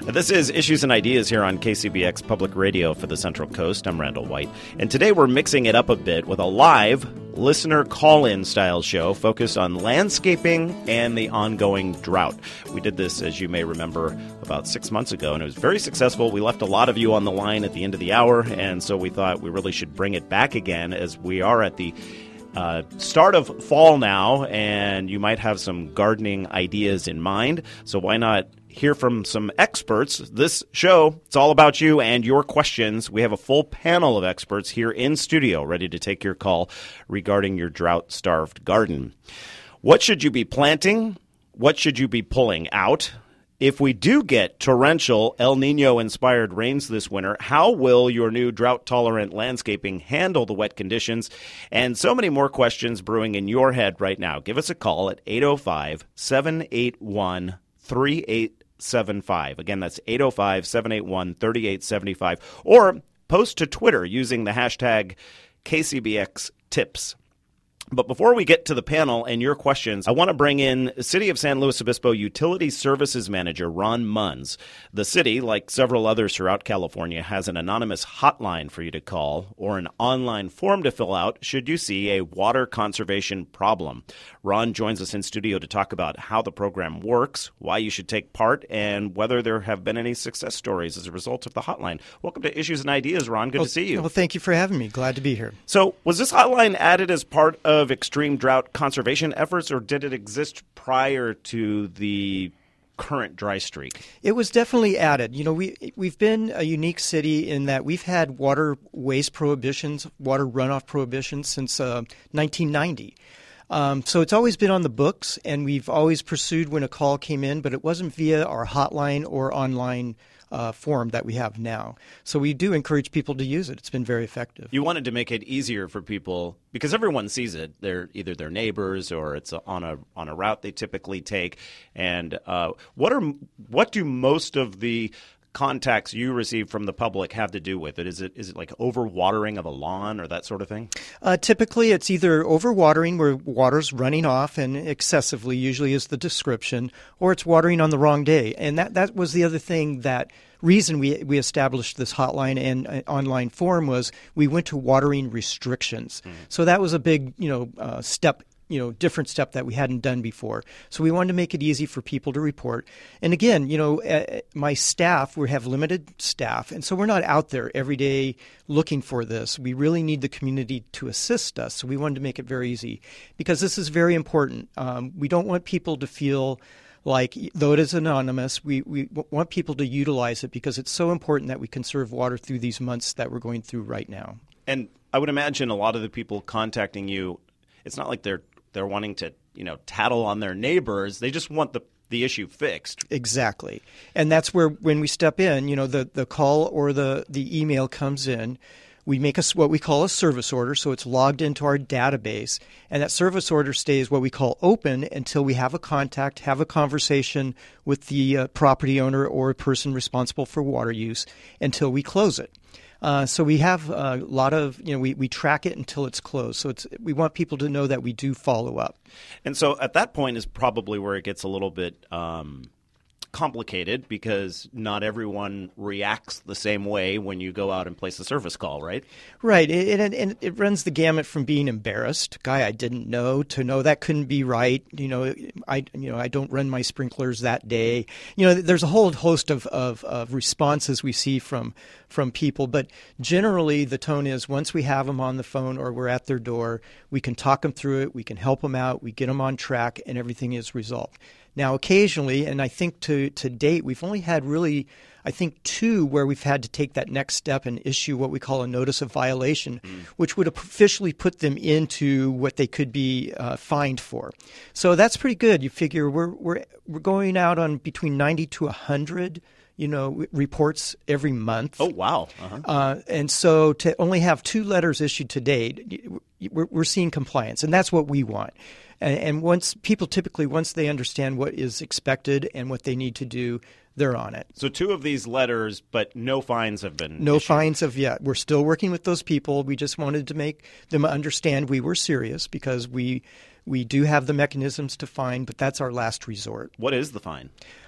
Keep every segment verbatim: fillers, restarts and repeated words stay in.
This is Issues and Ideas here on K C B X Public Radio for the Central Coast. I'm Randall White. And today we're mixing it up a bit with a live listener call-in style show focused on landscaping and the ongoing drought. We did this, as you may remember, about six months ago, and it was very successful. We left a lot of you on the line at the end of the hour, and so we thought we really should bring it back again as we are at the Uh, start of fall now, and you might have some gardening ideas in mind. So why not hear from some experts? This show, it's all about you and your questions. We have a full panel of experts here in studio ready to take your call regarding your drought-starved garden. What should you be planting? What should you be pulling out? If we do get torrential El Nino-inspired rains this winter, how will your new drought-tolerant landscaping handle the wet conditions? And so many more questions brewing in your head right now. Give us a call at eight oh five, seven eight one, three eight seven five. Again, that's eight oh five, seven eight one, three eight seven five. Or post to Twitter using the hashtag K C B X Tips. But before we get to the panel and your questions, I want to bring in City of San Luis Obispo Utility Services Manager Ron Munns. The city, like several others throughout California, has an anonymous hotline for you to call or an online form to fill out should you see a water conservation problem. Ron joins us in studio to talk about how the program works, why you should take part, and whether there have been any success stories as a result of the hotline. Welcome to Issues and Ideas, Ron. Good well, to see you. Well, thank you for having me. Glad to be here. So was this hotline added as part of of extreme drought conservation efforts, or did it exist prior to the current dry streak? It was definitely added. You know, we, we've been a unique city in that we've had water waste prohibitions, water runoff prohibitions since uh, nineteen ninety. Um, so it's always been on the books, and we've always pursued when a call came in, but it wasn't via our hotline or online Uh, form that we have now. So we do encourage people to use it. It's been very effective. You wanted to make it easier for people because everyone sees it. They're either their neighbors or it's on a on a route they typically take. And uh, what are what do most of the contacts you receive from the public have to do with it? Is it is it like overwatering of a lawn or that sort of thing? Uh, typically, it's either overwatering where water's running off and excessively, usually is the description, or it's watering on the wrong day. And that, that was the other thing that reason we we established this hotline and uh, online form was we went to watering restrictions. Mm. So that was a big, you know, uh, step you know, different step that we hadn't done before. So we wanted to make it easy for people to report. And again, you know, uh, my staff, we have limited staff, and so we're not out there every day looking for this. We really need the community to assist us. So we wanted to make it very easy because this is very important. Um, we don't want people to feel like, though it is anonymous, we, we want people to utilize it because it's so important that we conserve water through these months that we're going through right now. And I would imagine a lot of the people contacting you, it's not like they're They're wanting to, you know, tattle on their neighbors. They just want the, the issue fixed. Exactly. And that's where when we step in, you know, the, the call or the, the email comes in. We make a, what we call a service order, so it's logged into our database. And that service order stays what we call open until we have a contact, have a conversation with the uh, property owner or a person responsible for water use until we close it. Uh, so we have a lot of, you know, we, we track it until it's closed. So it's we want people to know that we do follow up. And so at that point is probably where it gets a little bit um, complicated because not everyone reacts the same way when you go out and place a service call, right? Right. And it, it, it runs the gamut from being embarrassed, guy I didn't know, to know that couldn't be right. You know, I you know I don't run my sprinklers that day. You know, there's a whole host of, of, of responses we see from from people. But generally, the tone is once we have them on the phone or we're at their door, we can talk them through it, we can help them out, we get them on track, and everything is resolved. Now, occasionally, and I think to, to date, we've only had really, I think, two where we've had to take that next step and issue what we call a notice of violation, mm. which would officially put them into what they could be uh, fined for. So that's pretty good. You figure we're we're we're going out on between ninety to one hundred you know, reports every month. Oh, wow. Uh-huh. Uh, and so to only have two letters issued to date, we're, we're seeing compliance, and that's what we want. And, and once people typically, once they understand what is expected and what they need to do, they're on it. So two of these letters, but no fines have been No issued. fines have yet. We're still working with those people. We just wanted to make them understand we were serious because we we do have the mechanisms to fine, but that's our last resort. What is the fine?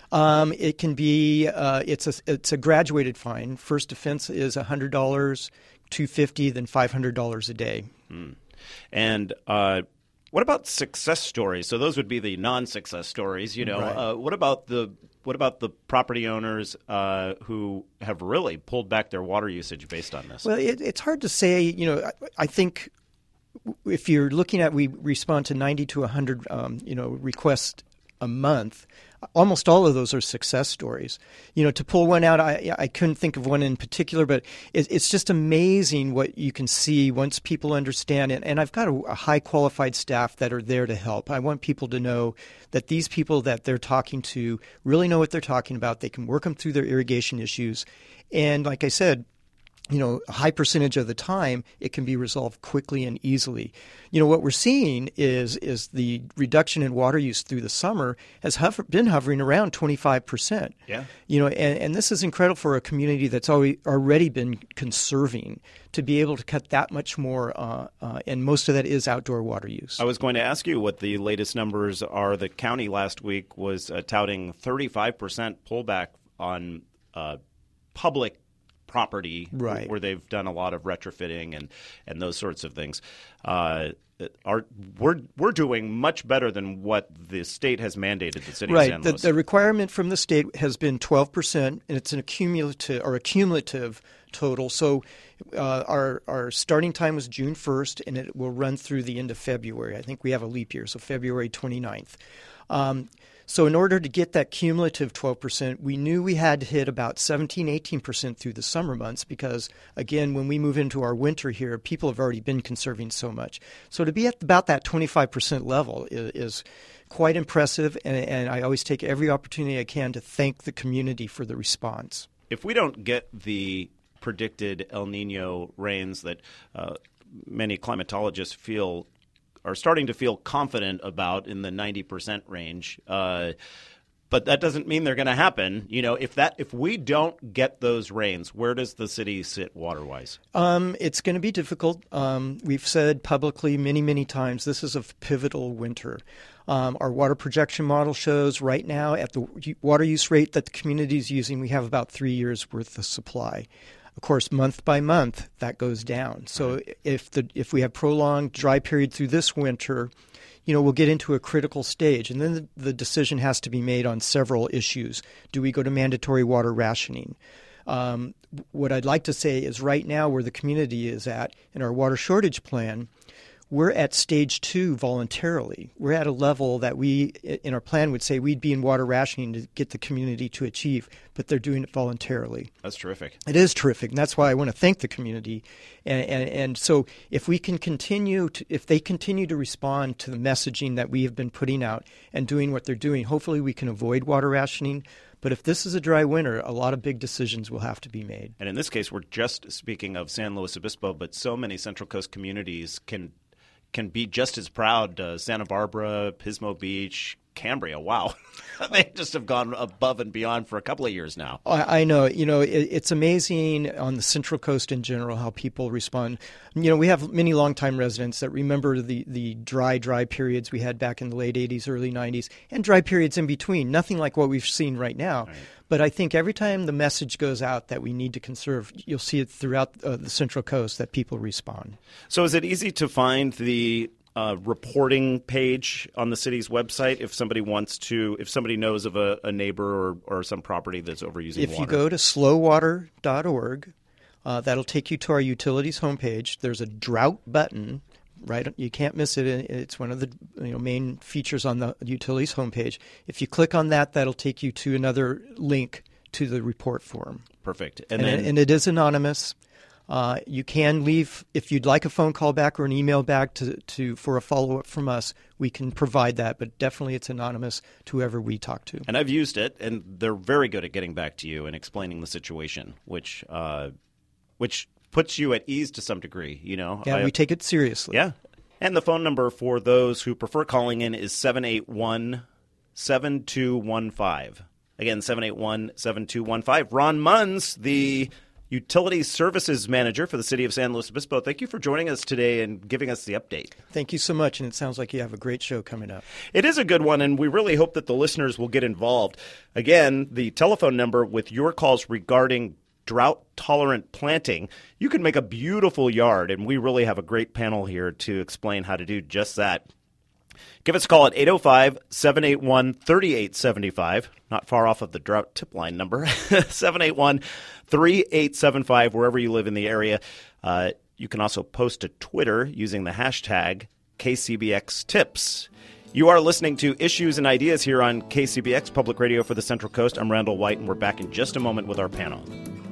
Um, it can be uh, it's a it's a graduated fine. First offense is one hundred dollars, two hundred fifty dollars, then five hundred dollars a day. Hmm. And uh, what about success stories? So those would be the non-success stories. You know, Right. uh, what about the what about the property owners uh, who have really pulled back their water usage based on this? Well, it, it's hard to say. You know, I, I think if you're looking at we respond to ninety to one hundred, um, you know, requests a month. Almost all of those are success stories. You know, to pull one out, I, I couldn't think of one in particular, but it, it's just amazing what you can see once people understand it. And I've got a, a high qualified staff that are there to help. I want people to know that these people that they're talking to really know what they're talking about. They can work them through their irrigation issues. And like I said, you know, a high percentage of the time, it can be resolved quickly and easily. You know, what we're seeing is is the reduction in water use through the summer has hover, been hovering around twenty-five percent. Yeah. You know, and, and this is incredible for a community that's already, already been conserving to be able to cut that much more, uh, uh, and most of that is outdoor water use. I was going to ask you what the latest numbers are. The county last week was uh, touting thirty-five percent pullback on uh, public property, right, where they've done a lot of retrofitting and, and those sorts of things. Uh, are we're we're doing much better than what the state has mandated the city right. of San The, Luis. the requirement from the state has been twelve percent, and it's an accumulative or a cumulative total. So uh, our our starting time was June first, and it will run through the end of February. I think we have a leap year, so February twenty-ninth. Um, So in order to get that cumulative twelve percent, we knew we had to hit about seventeen, eighteen percent through the summer months because, again, when we move into our winter here, people have already been conserving so much. So to be at about that twenty-five percent level is, is quite impressive, and, and I always take every opportunity I can to thank the community for the response. If we don't get the predicted El Nino rains that uh, many climatologists feel are starting to feel confident about in the ninety percent range. Uh, but that doesn't mean they're going to happen. You know, if that if we don't get those rains, where does the city sit water-wise? Um, it's going to be difficult. Um, we've said publicly many, many times this is a pivotal winter. Um, our water projection model shows right now at the water use rate that the community is using, we have about three years worth of supply. Of course, month by month, that goes down. So right. if the if we have prolonged dry period through this winter, you know, we'll get into a critical stage. And then the, the decision has to be made on several issues. Do we go to mandatory water rationing? Um, what I'd like to say is right now where the community is at in our water shortage plan, we're at stage two voluntarily. We're at a level that we, in our plan, would say we'd be in water rationing to get the community to achieve, but they're doing it voluntarily. That's terrific. It is terrific, and that's why I want to thank the community. And, and, and so if we can continue, to, if they continue to respond to the messaging that we have been putting out and doing what they're doing, hopefully we can avoid water rationing. But if this is a dry winter, a lot of big decisions will have to be made. And in this case, we're just speaking of San Luis Obispo, but so many Central Coast communities can can be just as proud. uh, Santa Barbara, Pismo Beach, Cambria. Wow. They just have gone above and beyond for a couple of years now. I, I know. You know, it, it's amazing on the Central Coast in general how people respond. You know, we have many longtime residents that remember the, the dry, dry periods we had back in the late eighties, early nineties, and dry periods in between. Nothing like what we've seen right now. Right. But I think every time the message goes out that we need to conserve, you'll see it throughout uh, the Central Coast that people respond. So is it easy to find the uh, reporting page on the city's website if somebody wants to, if somebody knows of a, a neighbor or, or some property that's overusing if water? If you go to slow water dot org, uh, that'll take you to our utilities homepage. There's a drought button. Right, you can't miss it. It's one of the you know main features on the utilities homepage. If you click on that, that'll take you to another link to the report form. Perfect. And, and then, it, and it is anonymous. Uh, you can leave if you'd like a phone call back or an email back to, to for a follow up from us. We can provide that, but definitely it's anonymous to whoever we talk to. And I've used it, and they're very good at getting back to you and explaining the situation, which uh, which. puts you at ease to some degree, you know. Yeah, I, we take it seriously. Yeah. And the phone number for those who prefer calling in is seven eight one, seven two one five. Again, seven eight one, seven two one five. Ron Munns, the Utility Services Manager for the City of San Luis Obispo. Thank you for joining us today and giving us the update. Thank you so much, and it sounds like you have a great show coming up. It is a good one, and we really hope that the listeners will get involved. Again, the telephone number with your calls regarding drought-tolerant planting. You can make a beautiful yard, and we really have a great panel here to explain how to do just that. Give us a call at eight oh five, seven eight one, three eight seven five. Not far off of the drought tip line number, seven eight one, three eight seven five, wherever you live in the area. Uh, you can also post to Twitter using the hashtag K C B X Tips. You are listening to Issues and Ideas here on K C B X Public Radio for the Central Coast. I'm Randall White, and we're back in just a moment with our panel.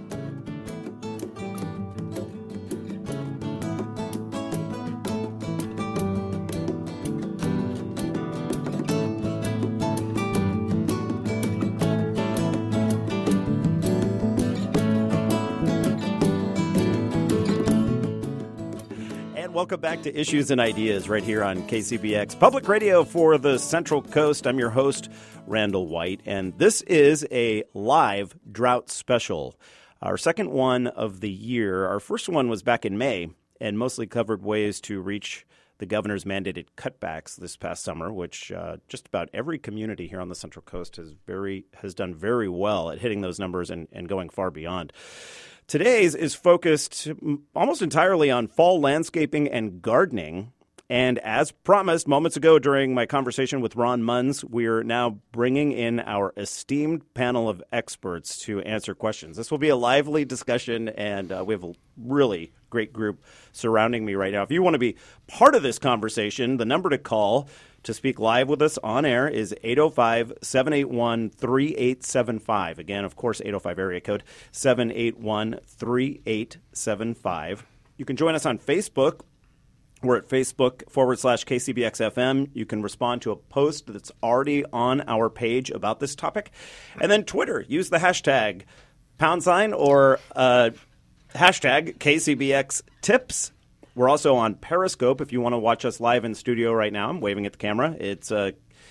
Welcome back to Issues and Ideas right here on K C B X Public Radio for the Central Coast. I'm your host, Randall White, and this is a live drought special, our second one of the year. Our first one was back in May and mostly covered ways to reach the governor's mandated cutbacks this past summer, which uh, just about every community here on the Central Coast has very has done very well at hitting those numbers and, and going far beyond. Today's is focused almost entirely on fall landscaping and gardening. And as promised moments ago during my conversation with Ron Munns, we're now bringing in our esteemed panel of experts to answer questions. This will be a lively discussion, and uh, we have a really great group surrounding me right now. If you want to be part of this conversation, the number to call to speak live with us on air is eight oh five, seven eight one, three eight seven five. Again, of course, eight oh five area code seven eight one, three eight seven five. You can join us on Facebook. We're at Facebook forward slash K C B X F M. You can respond to a post that's already on our page about this topic. And then Twitter, use the hashtag pound sign or uh, hashtag K C B X tips. We're also on Periscope if you want to watch us live in studio right now. I'm waving at the camera. It's uh,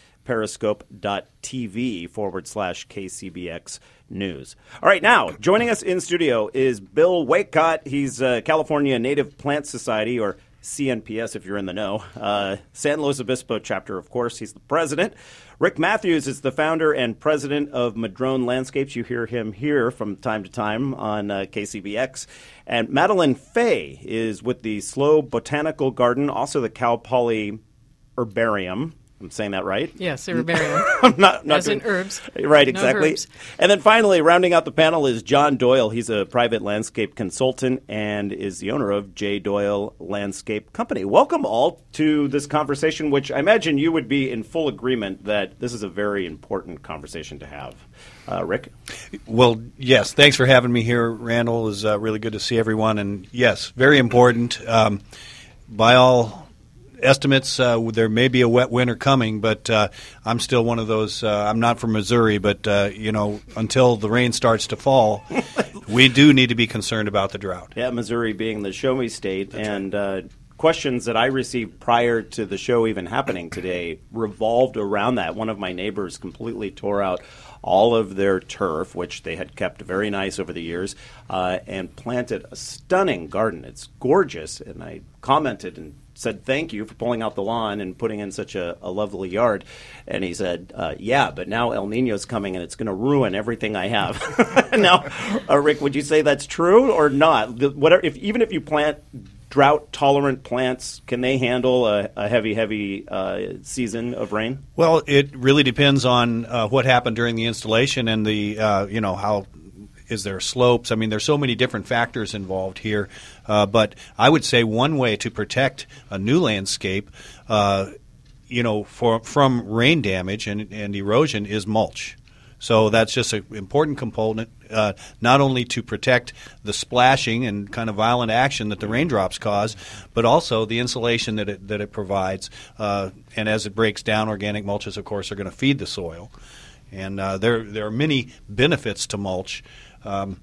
periscope.tv forward slash KCBX News. All right, now, joining us in studio is Bill Waycott. He's uh, California Native Plant Society, or C N P S if you're in the know. Uh, San Luis Obispo chapter, of course. He's the president. Rick Matthews is the founder and president of Madrone Landscapes. You hear him here from time to time on uh, K C B X. And Madeline Fay is with the Slow Botanical Garden, also the Cal Poly Herbarium. I'm saying that right? Yes, herbarium. I'm not, not As doing, in herbs. Right, exactly. No herbs. And then finally, rounding out the panel is John Doyle. He's a private landscape consultant and is the owner of J. Doyle Landscape Company. Welcome all to this conversation, which I imagine you would be in full agreement that this is a very important conversation to have. Uh, Rick? Well, yes. Thanks for having me here, Randall. It was uh, really good to see everyone. And, yes, very important. Um, by all estimates, uh, there may be a wet winter coming, but uh, I'm still one of those. Uh, I'm not from Missouri, but uh, you know, until the rain starts to fall, we do need to be concerned about the drought. Yeah, Missouri being the show me state, That's and right. uh, questions that I received prior to the show even happening today revolved around that. One of my neighbors completely tore out all of their turf, which they had kept very nice over the years, uh, and planted a stunning garden. It's gorgeous, and I commented and said thank you for pulling out the lawn and putting in such a, a lovely yard. And he said, uh, yeah, but now El Nino's coming and it's going to ruin everything I have. Now, uh, Rick, would you say that's true or not? The, whatever, if, even if you plant drought-tolerant plants, can they handle a, a heavy, heavy uh, season of rain? Well, it really depends on uh, what happened during the installation and the, uh, you know, how is there slopes? I mean, there's so many different factors involved here. Uh, but I would say one way to protect a new landscape, uh, you know, for, from rain damage and, and erosion is mulch. So that's just an important component, uh, not only to protect the splashing and kind of violent action that the raindrops cause, but also the insulation that it, that it provides. Uh, and as it breaks down, organic mulches, of course, are going to feed the soil. And uh, there there are many benefits to mulch. Um,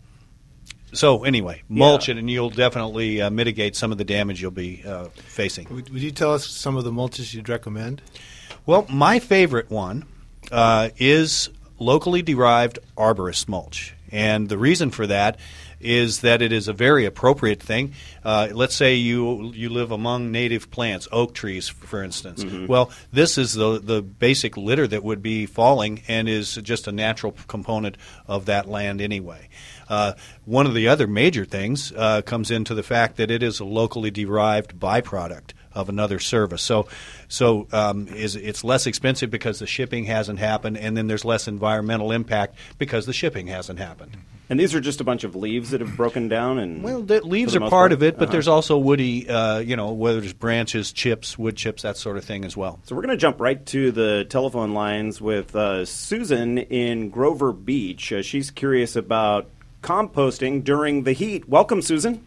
so anyway, mulch yeah. it, and you'll definitely uh, mitigate some of the damage you'll be uh, facing. Would, would you tell us some of the mulches you'd recommend? Well, my favorite one uh, is locally derived arborist mulch. And the reason for that is that it is a very appropriate thing. Uh, let's say you you live among native plants, oak trees, for instance. Mm-hmm. Well, this is the the basic litter that would be falling and is just a natural component of that land anyway. Uh, one of the other major things uh, comes into the fact that it is a locally derived byproduct of another service. So so um, is it's less expensive because the shipping hasn't happened, and then there's less environmental impact because the shipping hasn't happened. And these are just a bunch of leaves that have broken down? And Well, the leaves the are most part part? of it, but Uh-huh. there's also woody, uh, you know, whether it's branches, chips, wood chips, that sort of thing as well. So we're going to jump right to the telephone lines with uh, Susan in Grover Beach. Uh, she's curious about composting during the heat. Welcome, Susan.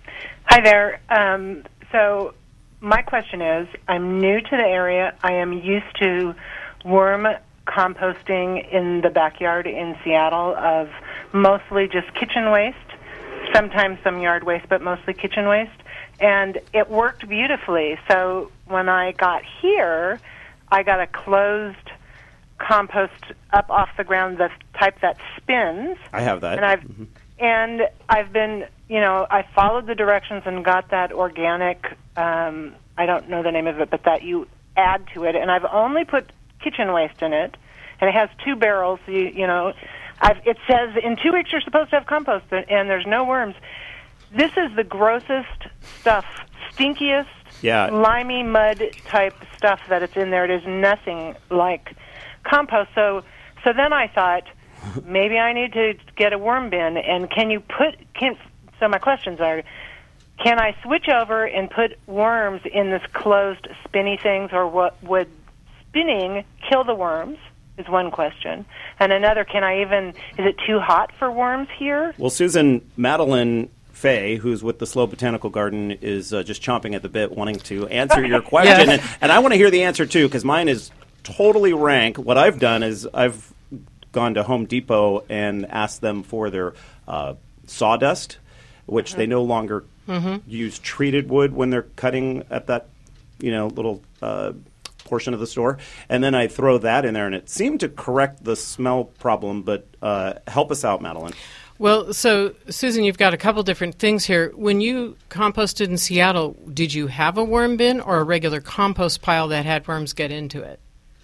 Hi there. Um, so my question is, I'm new to the area. I am used to worm composting in the backyard in Seattle of mostly just kitchen waste, sometimes some yard waste, but mostly kitchen waste. And it worked beautifully. So when I got here, I got a closed compost up off the ground, the type that spins. I have that. And I've Mm-hmm. and I've been, you know, I followed the directions and got that organic. Um, I don't know the name of it, but that you add to it. And I've only put kitchen waste in it, and it has two barrels. You, you know, I've, it says in two weeks you're supposed to have compost, and there's no worms. This is the grossest stuff, stinkiest, Yeah. limey mud type stuff that it's in there. It is nothing like compost. So, so then I thought, maybe I need to get a worm bin. And can you put? Can so my questions are: can I switch over and put worms in this closed spinny things, or what would spinning kill the worms? Is one question. And another: can I even? Is it too hot for worms here? Well, Susan, Madeline Fay, who's with the Slow Botanical Garden, is uh, just chomping at the bit, wanting to answer your question. And, and I want to hear the answer, too, because mine is totally rank. What I've done is I've gone to Home Depot and asked them for their uh, sawdust, which mm-hmm. they no longer mm-hmm. use treated wood when they're cutting at that, you know, little uh, portion of the store. And then I throw that in there, and it seemed to correct the smell problem. But uh, help us out, Madeline. Well, so, Susan, you've got a couple different things here. When you composted in Seattle, did you have a worm bin or a regular compost pile that had worms get into it?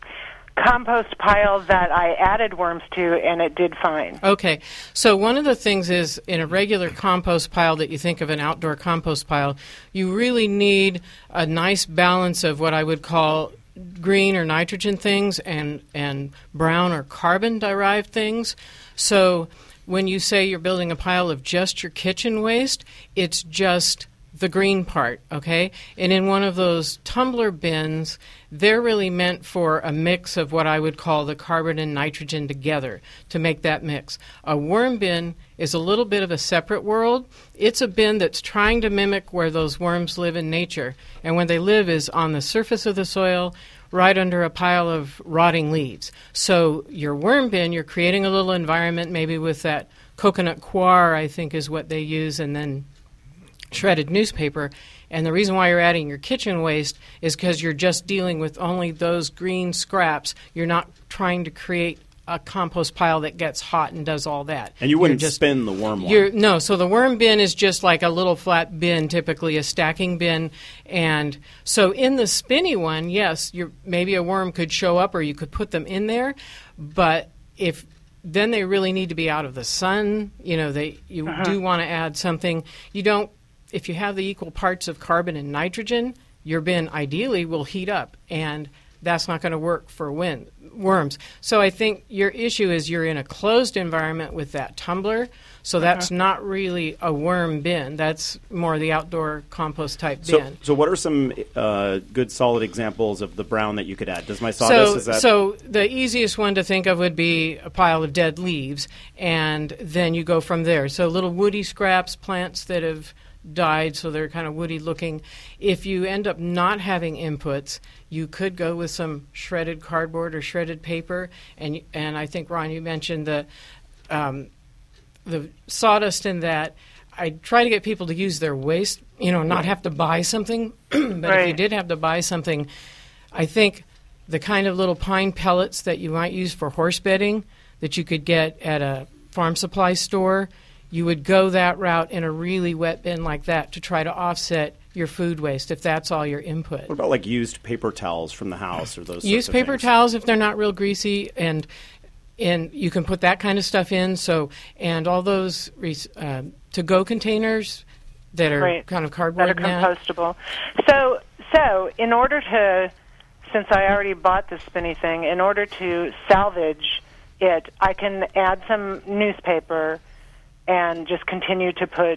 Compost pile that I added worms to, and it did fine. Okay. So one of the things is in a regular compost pile that you think of an outdoor compost pile, you really need a nice balance of what I would call green or nitrogen things and, and brown or carbon-derived things. So when you say you're building a pile of just your kitchen waste, it's just the green part, okay? And in one of those tumbler bins, they're really meant for a mix of what I would call the carbon and nitrogen together to make that mix. A worm bin is a little bit of a separate world. It's a bin that's trying to mimic where those worms live in nature. And where they live is on the surface of the soil, right under a pile of rotting leaves. So your worm bin, you're creating a little environment maybe with that coconut coir, I think is what they use, and then shredded newspaper. And the reason why you're adding your kitchen waste is because you're just dealing with only those green scraps. You're not trying to create a compost pile that gets hot and does all that. And you wouldn't You're just, spin the worm you're, one. No, so the worm bin is just like a little flat bin, typically a stacking bin. And so in the spinny one, yes, you're, maybe a worm could show up or you could put them in there. But if then they really need to be out of the sun. You know, they you uh-huh. do want to add something. You don't. If you have the equal parts of carbon and nitrogen, your bin ideally will heat up, and that's not going to work for wind, worms. So I think your issue is you're in a closed environment with that tumbler, so that's uh-huh. not really a worm bin. That's more the outdoor compost type so, bin. So what are some uh, good solid examples of the brown that you could add? Does my sawdust, so, is that... So the easiest one to think of would be a pile of dead leaves, and then you go from there. So little woody scraps, plants that have died, so they're kind of woody looking. If you end up not having inputs, you could go with some shredded cardboard or shredded paper. And and I think, Ron, you mentioned the um, the sawdust in that. I try to get people to use their waste, you know, not have to buy something. But right. if you did have to buy something, I think the kind of little pine pellets that you might use for horse bedding that you could get at a farm supply store, you would go that route in a really wet bin like that to try to offset your food waste if that's all your input. What about like used paper towels from the house or those? Used sorts of paper things? towels if they're not real greasy, and and you can put that kind of stuff in. So and all those uh, to-go containers that are Right. kind of cardboard that are net. compostable. So, so in order to, since I already bought the spinny thing, in order to salvage it, I can add some newspaper and just continue to put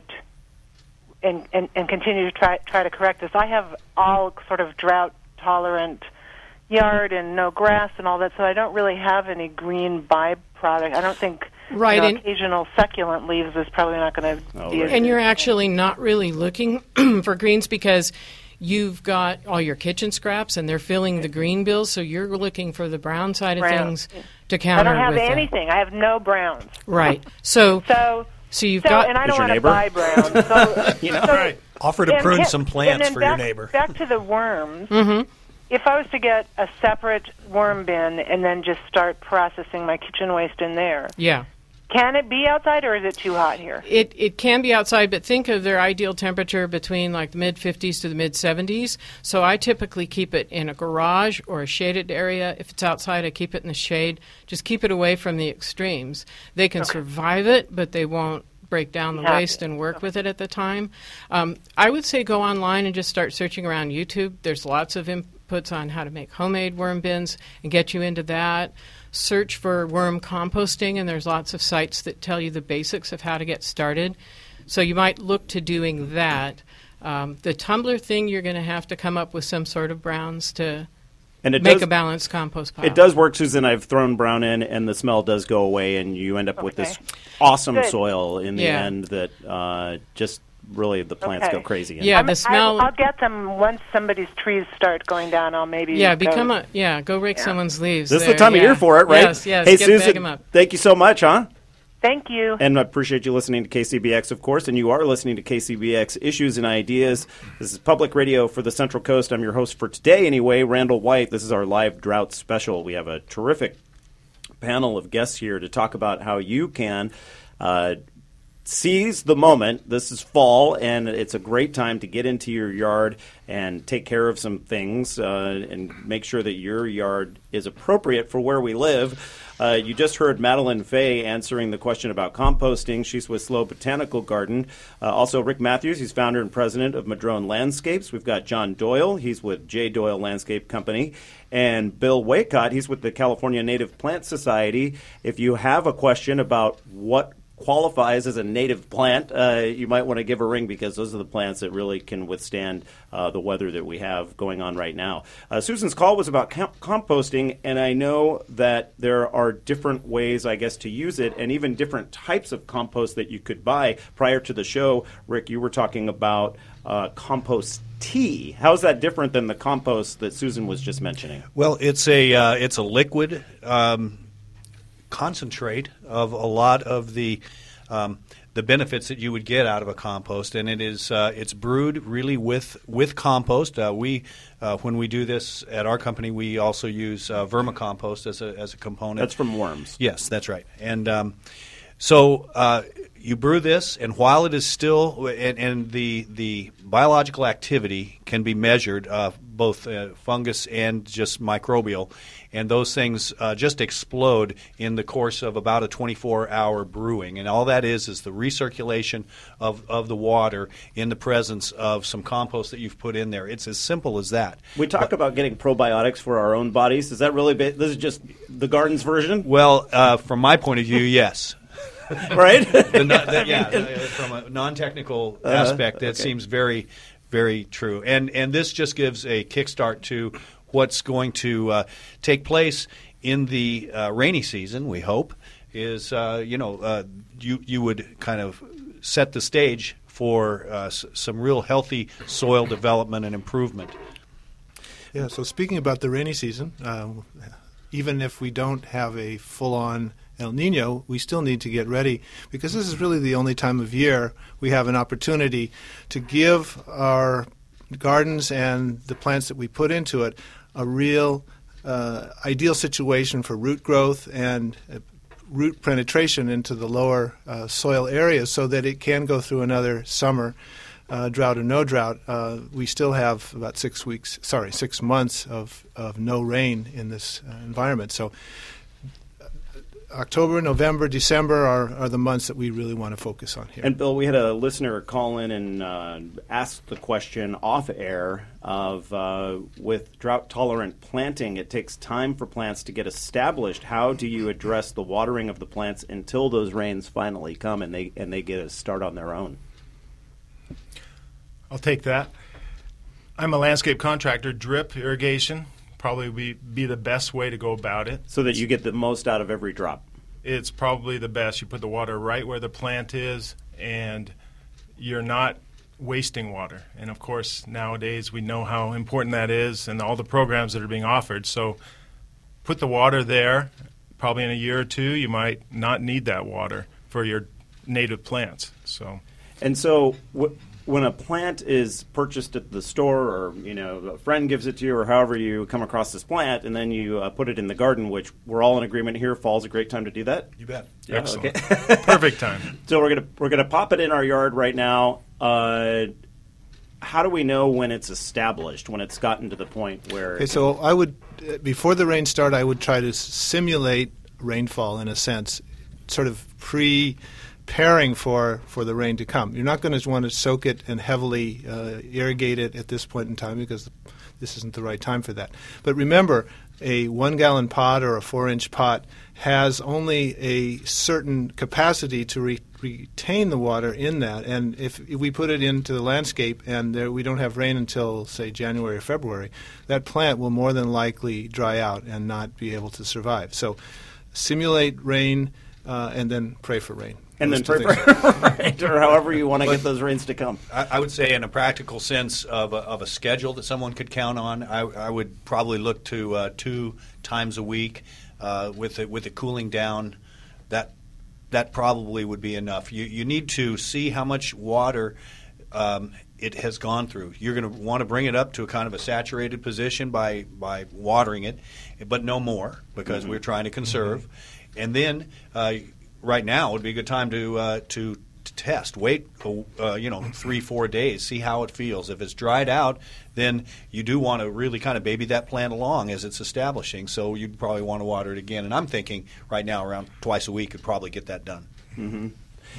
and, and, and continue to try try to correct this. I have all sort of drought tolerant yard and no grass and all that, so I don't really have any green byproduct. I don't think Right, you know, and- occasional succulent leaves is probably not going to Oh, be right. as And good. you're actually not really looking for greens because you've got all your kitchen scraps and they're filling the green bills, so you're looking for the brown side of Brown. things to I counter don't have with that. anything. I have no browns. Right. So So, so you've so got and I Is don't your want to neighbor? buy browns. So, You know? so, Right. Offer to and prune hit- some and plants then for back, your neighbor. Back to the worms. Mhm. If I was to get a separate worm bin and then just start processing my kitchen waste in there, yeah. can it be outside or is it too hot here? It it can be outside, but think of their ideal temperature between like the mid fifties to the mid seventies. So I typically keep it in a garage or a shaded area. If it's outside, I keep it in the shade. Just keep it away from the extremes. They can survive it, but they won't break down the Happy. waste and work with it at the time. Um, I would say go online and just start searching around YouTube. There's lots of inputs on how to make homemade worm bins and get you into that. Search for worm composting, and there's lots of sites that tell you the basics of how to get started. So you might look to doing that. Um, the tumbler thing, you're going to have to come up with some sort of browns to And it make does, a balanced compost pile. It does work, Susan. I've thrown brown in, and the smell does go away, and you end up with this awesome Good. soil in the Yeah. end that uh, just really the plants Okay. go crazy in. Yeah, I'm- the smell. I, I'll get them once somebody's trees start going down. I'll maybe yeah, go- become a yeah. Go rake someone's leaves. This is there, the time yeah. of year for it, right? Yes, yes. Hey, get, Susan, bag 'em up. thank you so much, huh? Thank you. And I appreciate you listening to K C B X, of course, and you are listening to K C B X Issues and Ideas. This is public radio for the Central Coast. I'm your host for today, anyway, Randall White. This is our live drought special. We have a terrific panel of guests here to talk about how you can uh, seize the moment. This is fall, and it's a great time to get into your yard and take care of some things uh, and make sure that your yard is appropriate for where we live. Uh, you just heard Madeline Fay answering the question about composting. She's with Slow Botanical Garden. Uh, also, Rick Matthews, he's founder and president of Madrone Landscapes. We've got John Doyle. He's with J. Doyle Landscape Company. And Bill Waycott, he's with the California Native Plant Society. If you have a question about what qualifies as a native plant, uh, you might want to give a ring because those are the plants that really can withstand uh, the weather that we have going on right now. Uh, Susan's call was about com- composting, and I know that there are different ways, I guess, to use it and even different types of compost that you could buy. Prior to the show, Rick, you were talking about uh, compost tea. How's that different than the compost that Susan was just mentioning? Well, it's a uh, it's a liquid um, concentrate of a lot of the um, the benefits that you would get out of a compost, and it is uh, it's brewed really with with compost. Uh, we uh, when we do this at our company, we also use uh, vermicompost as a as a component. That's from worms. Yes, that's right. And um, so uh, you brew this, and while it is still, and, and the the biological activity can be measured, uh, both uh, fungus and just microbial, and those things uh, just explode in the course of about a twenty-four hour brewing. And all that is is the recirculation of, of the water in the presence of some compost that you've put in there. It's as simple as that. We talk about getting probiotics for our own bodies. Is that really ba- this is just the garden's version? Well, uh, from my point of view, yes. Right? The non- the- yeah, uh, from a non-technical Uh-huh. aspect, that Okay. seems very, very true. And and this just gives a kickstart to what's going to uh, take place in the uh, rainy season. We hope is uh, you know uh, you you would kind of set the stage for uh, s- some real healthy soil development and improvement. Yeah, so speaking about the rainy season, uh, even if we don't have a full-on El Nino, we still need to get ready because this is really the only time of year we have an opportunity to give our gardens and the plants that we put into it a real uh, ideal situation for root growth and uh, root penetration into the lower uh, soil areas so that it can go through another summer, uh, drought or no drought. Uh, we still have about six weeks, sorry, six months of, of no rain in this uh, environment. So October, November, December are, are the months that we really want to focus on here. And Bill, we had a listener call in and uh, ask the question off air of uh, with drought-tolerant planting, it takes time for plants to get established. How do you address the watering of the plants until those rains finally come and they and they get a start on their own? I'll take that. I'm a landscape contractor. Drip irrigation probably be, be the best way to go about it. So that you get the most out of every drop. It's probably the best. You put the water right where the plant is, and you're not wasting water. And, of course, nowadays we know how important that is and all the programs that are being offered. So put the water there. Probably in a year or two you might not need that water for your native plants. So, And so wh- when a plant is purchased at the store, or you know a friend gives it to you, or however you come across this plant, and then you uh, put it in the garden, which we're all in agreement here, fall's a great time to do that. You bet. Yeah, Excellent. okay. Perfect time. So we're gonna we're gonna pop it in our yard right now. Uh, how do we know when it's established, when it's gotten to the point where? Okay, so I would, uh, before the rain start, I would try to s- simulate rainfall in a sense, sort of pre. Preparing for, for the rain to come. You're not going to want to soak it and heavily uh, irrigate it at this point in time because this isn't the right time for that. But remember, a one-gallon pot or a four-inch pot has only a certain capacity to re- retain the water in that. And if, if we put it into the landscape and there, we don't have rain until, say, January or February, that plant will more than likely dry out and not be able to survive. So simulate rain uh, and then pray for rain. And then pray for right, or however you want to get those rains to come. I, I would say, in a practical sense of a, of a schedule that someone could count on, I, I would probably look to uh, two times a week uh, with it, with it cooling down. That that probably would be enough. You you need to see how much water um, it has gone through. You're going to want to bring it up to a kind of a saturated position by by watering it, but no more because mm-hmm. we're trying to conserve. Mm-hmm. And then. Uh, Right now would be a good time to uh, to, to test. Wait, uh, you know, three, four days. See how it feels. If it's dried out, then you do want to really kind of baby that plant along as it's establishing. So you'd probably want to water it again. And I'm thinking right now around twice a week could probably get that done. Mm-hmm.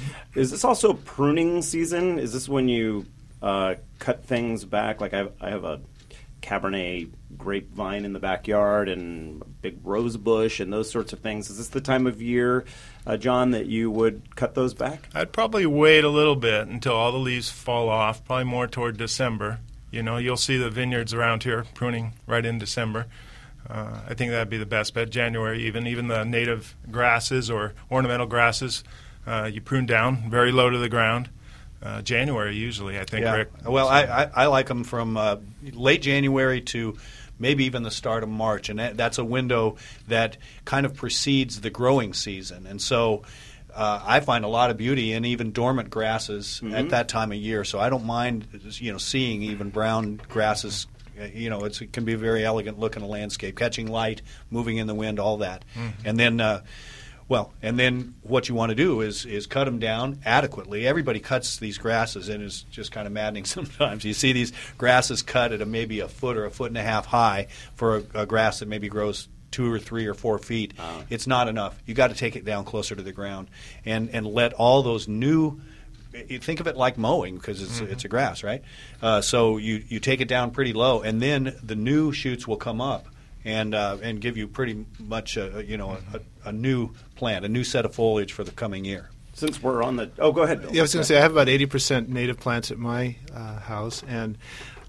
Is this also pruning season? Is this when you uh, cut things back? Like I have, I have a Cabernet grapevine in the backyard and a big rose bush and those sorts of things. Is this the time of year, uh, John, that you would cut those back? I'd probably wait a little bit until all the leaves fall off, probably more toward December. You know, you'll see the vineyards around here pruning right in December. Uh, I think that would be the best bet. January even. Even the native grasses or ornamental grasses, uh, you prune down very low to the ground. Uh, January usually, I think, yeah. Rick. Well, I, I, I like them from uh, late January to maybe even the start of March, and that, that's a window that kind of precedes the growing season. And so uh, I find a lot of beauty in even dormant grasses mm-hmm. at that time of year. So I don't mind, you know, seeing even brown grasses. You know, it's, it can be a very elegant look in a landscape, catching light, moving in the wind, all that. Mm-hmm. And then uh, Well, and then what you want to do is is cut them down adequately. Everybody cuts these grasses, and it's just kind of maddening sometimes. You see these grasses cut at a, maybe a foot or a foot and a half high for a, a grass that maybe grows two or three or four feet. Uh, it's not enough. You got to take it down closer to the ground and, and let all those new – think of it like mowing because it's, mm-hmm. it's a grass, right? Uh, so you, you take it down pretty low, and then the new shoots will come up. And uh, and give you pretty much a, you know a, a new plant, a new set of foliage for the coming year. Since we're on the oh, go ahead, Bill. Yeah, I was going to say I have about eighty percent native plants at my uh, house, and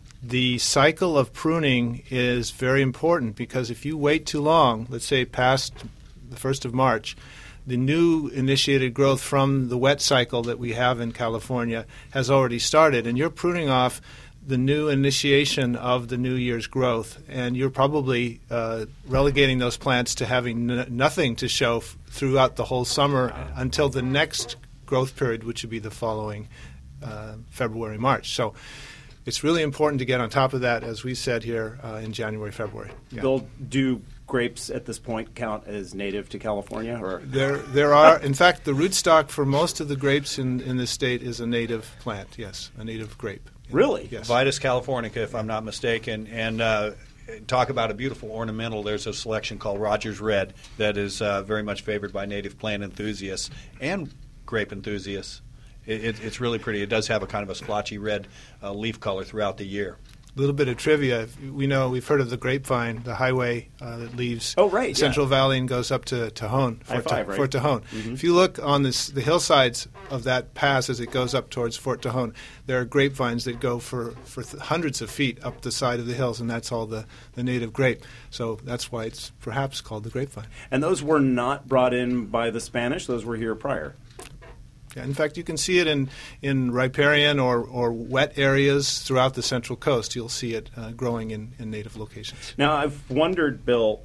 the cycle of pruning is very important because if you wait too long, let's say past the first of March, the new initiated growth from the wet cycle that we have in California has already started, and you're pruning off the new initiation of the new year's growth, and you're probably uh, relegating those plants to having n- nothing to show f- throughout the whole summer until the next growth period, which would be the following uh, February, March. So it's really important to get on top of that, as we said here, uh, in January, February. Yeah. Bill, do grapes at this point count as native to California? Or There there are, in fact, the rootstock for most of the grapes in, in this state is a native plant, yes, a native grape. Really? Yes. Vitis californica, if I'm not mistaken. And uh, talk about a beautiful ornamental. There's a selection called Rogers Red that is uh, very much favored by native plant enthusiasts and grape enthusiasts. It, it, it's really pretty. It does have a kind of a splotchy red uh, leaf color throughout the year. A little bit of trivia. We know, we've heard of the grapevine, the highway uh, that leaves Oh, right, Central yeah. Valley and goes up to Tejon, I Fort, five, Te- right? Fort Tejon. Mhm. If you look on this, the hillsides of that pass as it goes up towards Fort Tejon, there are grapevines that go for, for th- hundreds of feet up the side of the hills, and that's all the, the native grape. So that's why it's perhaps called the grapevine. and those were not brought in by the Spanish. Those were here prior. Yeah, in fact, you can see it in, in riparian or, or wet areas throughout the Central Coast. You'll see it uh, growing in, in native locations. Now, I've wondered, Bill,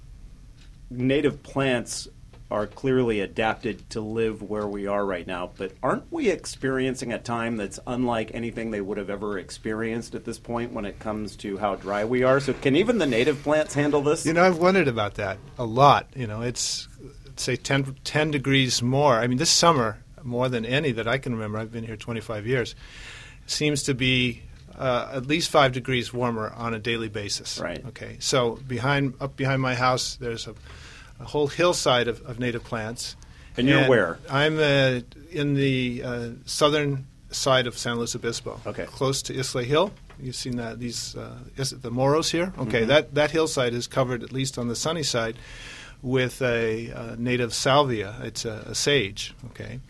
native plants are clearly adapted to live where we are right now, but aren't we experiencing a time that's unlike anything they would have ever experienced at this point when it comes to how dry we are? So can even the native plants handle this? You know, I've wondered about that a lot. You know, it's, say, ten, ten degrees more. I mean, this summer, more than any that I can remember, I've been here twenty-five years, seems to be uh, at least five degrees warmer on a daily basis. Right. Okay. So behind, up behind my house, there's a, a whole hillside of, of native plants. And you're where? I'm uh, in the uh, southern side of San Luis Obispo. Okay. Close to Isla Hill. You've seen that these uh, is it the Moros here? Okay. Mhm. That that hillside is covered, at least on the sunny side, with a, uh native salvia. It's a, a sage. Okay.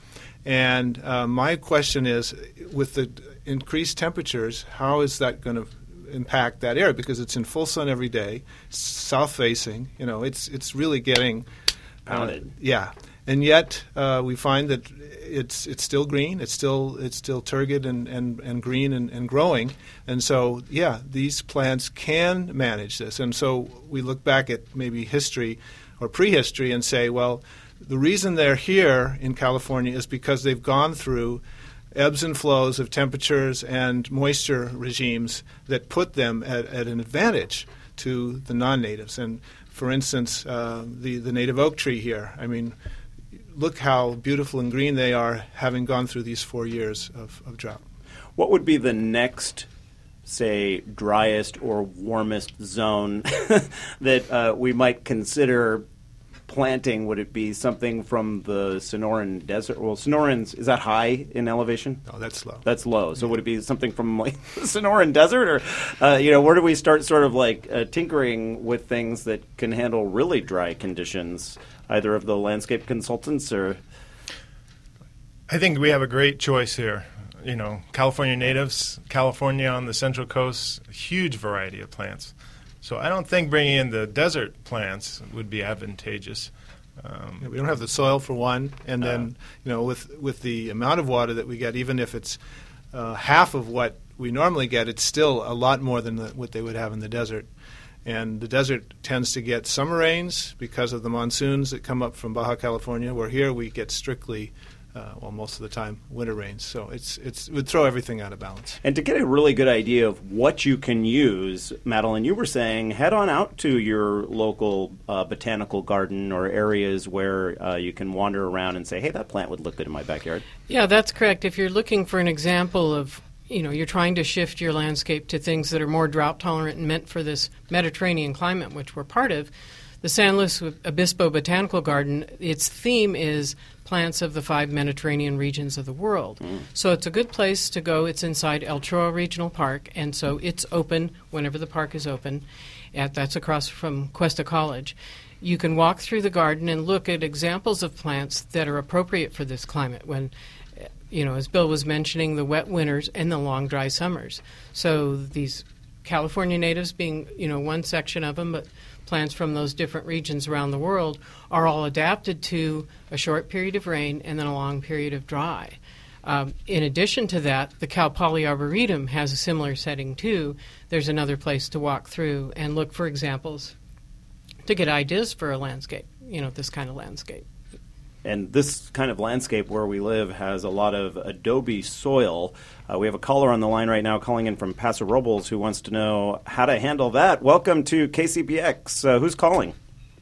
And uh, my question is, with the increased temperatures, how is that going to impact that area? Because it's in full sun every day, south facing. You know, it's it's really getting uh, Pounded. yeah, and yet uh, we find that it's it's still green. It's still it's still turgid and, and, and green and, and growing. And so yeah, these plants can manage this. And so we look back at maybe history or prehistory and say, well, the reason they're here in California is because they've gone through ebbs and flows of temperatures and moisture regimes that put them at, at an advantage to the non-natives. And for instance, uh, the, the native oak tree here, I mean, look how beautiful and green they are having gone through these four years of, of drought. What would be the next, say, driest or warmest zone that uh, we might consider planting? Would it be something from the Sonoran Desert? Well, Sonoran's, is that high in elevation? No, that's low. That's low. So would it be something from like the Sonoran Desert, or uh, you know, where do we start sort of like uh, tinkering with things that can handle really dry conditions? Either of the landscape consultants, or I think we have a great choice here. You know, California natives, California on the Central Coast, a huge variety of plants. So I don't think bringing in the desert plants would be advantageous. Um, Yeah, we don't have the soil for one, and then you know, with with the amount of water that we get, even if it's uh, half of what we normally get, it's still a lot more than the, what they would have in the desert. And the desert tends to get summer rains because of the monsoons that come up from Baja California, where here we get strictly, uh, well, most of the time, winter rains. So it's it's it would throw everything out of balance. and to get a really good idea of what you can use, Madeline, you were saying head on out to your local uh, botanical garden or areas where uh, you can wander around and say, hey, that plant would look good in my backyard. Yeah, that's correct. If you're looking for an example of, you know, you're trying to shift your landscape to things that are more drought tolerant and meant for this Mediterranean climate, which we're part of, the San Luis Obispo Botanical Garden, its theme is plants of the five Mediterranean regions of the world. Mm. So it's a good place to go. It's inside El Chorro Regional Park, and so it's open whenever the park is open. At, that's across from Cuesta College. You can walk through the garden and look at examples of plants that are appropriate for this climate when, you know, as Bill was mentioning, the wet winters and the long, dry summers. So these California natives being, you know, one section of them, but plants from those different regions around the world are all adapted to a short period of rain and then a long period of dry. Um, in addition to that, the Cal Poly Arboretum has a similar setting too. There's another place to walk through and look for examples to get ideas for a landscape, you know, this kind of landscape. and this kind of landscape where we live has a lot of adobe soil. Uh, we have a caller on the line right now calling in from Paso Robles who wants to know how to handle that. Welcome to K C B X. Uh, who's calling?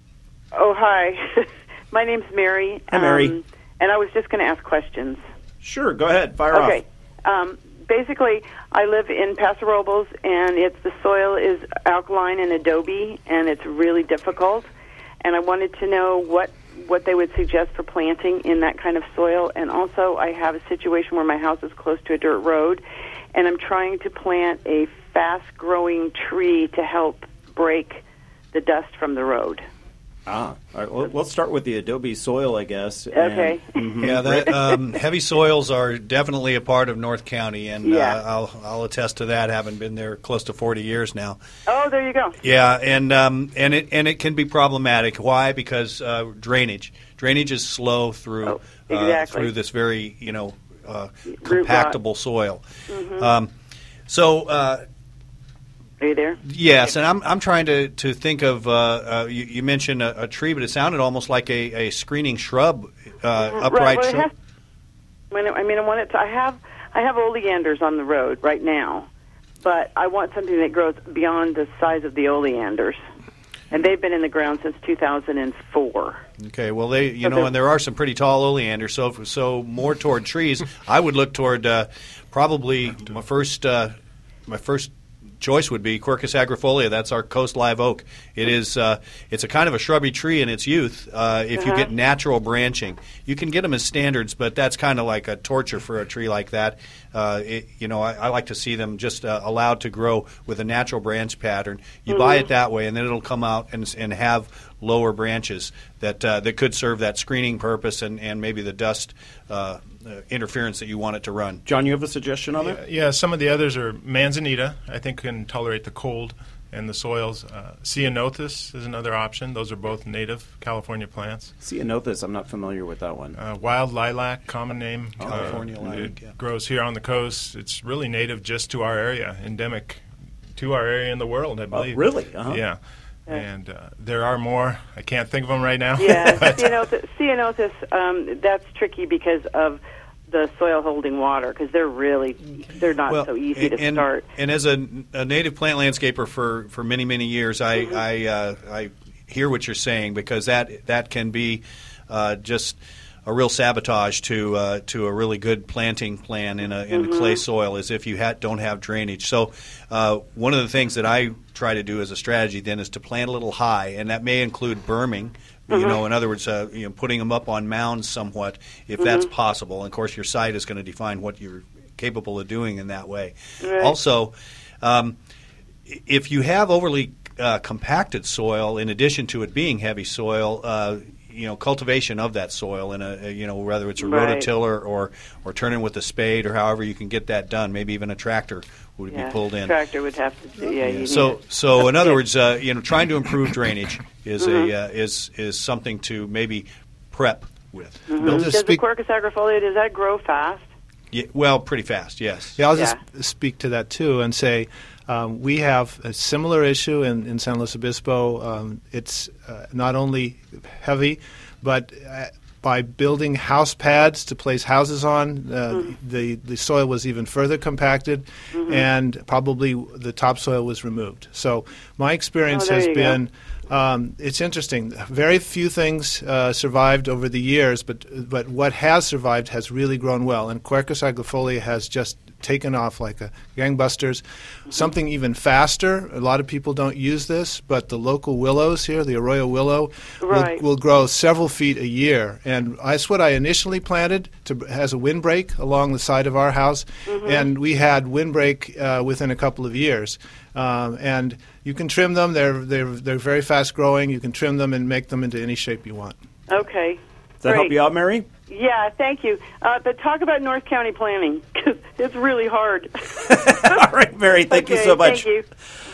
Oh, hi. My name's Mary. Hi, Mary. Um, and I was just going to ask questions. Sure, go ahead. Fire okay. off. Um, basically, I live in Paso Robles, and it's the soil is alkaline and adobe, and it's really difficult. And I wanted to know what, what they would suggest for planting in that kind of soil. And also, I have a situation where my house is close to a dirt road, and I'm trying to plant a fast-growing tree to help break the dust from the road. Ah, all right. Well, let's start with the adobe soil, I guess. Okay. And, mm-hmm. Yeah, that, um, heavy soils are definitely a part of North County, and Yeah. uh, I'll, I'll attest to that, having been there close to forty years now. Oh, there you go. Yeah, and um, and it and it can be problematic. Why? Because uh, drainage. Drainage is slow through Oh, uh, exactly. through this very you know uh, Root rot. compactable soil. Mm-hmm. Um, so. Uh, Are you there? Yes, and I'm I'm trying to, to think of uh, uh, you, you mentioned a, a tree, but it sounded almost like a, a screening shrub, uh, upright Right, well, it shrub. has, when it, I mean, I want it to, I have I have oleanders on the road right now, but I want something that grows beyond the size of the oleanders, and they've been in the ground since two thousand four. Okay, well, they you So know, they're- and there are some pretty tall oleanders. So if, so more toward trees, I would look toward uh, probably my first uh, my first. choice would be Quercus agrifolia. That's our coast live oak. It is uh, it's a kind of a shrubby tree in its youth. Uh, if you Uh-huh. get natural branching, you can get them as standards, but that's kind of like a torture for a tree like that. Uh, it, you know, I, I like to see them just uh, allowed to grow with a natural branch pattern. You Mm-hmm. buy it that way, and then it'll come out and and have lower branches that uh, that could serve that screening purpose and, and maybe the dust uh, uh, interference that you want it to run. John, you have a suggestion on Yeah, it? yeah, some of the others are manzanita. I think can tolerate the cold and the soils. Uh, Ceanothus is another option. Those are both native California plants. Ceanothus, I'm not familiar with that one. Uh, wild lilac, common name. California uh, lilac, It yeah. grows here on the coast. It's really native just to our area, endemic to our area in the world, I believe. really? Uh-huh. Yeah. And uh, there are more. I can't think of them right now. Yeah, But- Ceanothus, Ceanothus um, that's tricky because of the soil holding water, because they're really they're not so easy to and, start. And as a, a native plant landscaper for, for many many years, I Mm-hmm. I, uh, I hear what you're saying, because that that can be uh, just a real sabotage to uh, to a really good planting plan in a in Mm-hmm. a clay soil, is if you ha- don't have drainage. So uh, one of the things that I try to do as a strategy then is to plant a little high, and that may include berming. You know, in other words, uh, you know, putting them up on mounds somewhat, if that's possible. And of course, your site is going to define what you're capable of doing in that way. Right. Also, um, if you have overly uh, compacted soil, in addition to it being heavy soil, uh, you know, cultivation of that soil in a, you know, whether it's a Right. rototiller or or turning with a spade, or however you can get that done. Maybe even a tractor would Yeah, be pulled in. tractor would have to do. Yeah, you need So, it. so in other Yeah. words, uh, you know, trying to improve drainage is Mm-hmm. a uh, is is something to maybe prep with. I'll Does just the speak. Quercus agrifolia, does that grow fast? Yeah, well, pretty fast, yes. Yeah, I'll Yeah. just speak to that too and say um, we have a similar issue in, in San Luis Obispo. Um, it's uh, not only heavy, but uh, by building house pads to place houses on, uh, the the soil was even further compacted, and probably the topsoil was removed. So my experience Oh, there has you go. been. Um, it's interesting. Very few things uh, survived over the years, but but what has survived has really grown well. And Quercus agrifolia has just taken off like a gangbusters. Something even faster. A lot of people don't use this, but the local willows here, the Arroyo willow, Right. will, will grow several feet a year. And that's what I initially planted to has a windbreak along the side of our house, and we had windbreak uh, within a couple of years. Um, and you can trim them. They're they're they're very fast growing. You can trim them and make them into any shape you want. Okay. Does that help Great. you out, Mary? Yeah, thank you. Uh, but talk about North County planning, because it's really hard. All right, Mary, thank you Okay, so much. Thank you.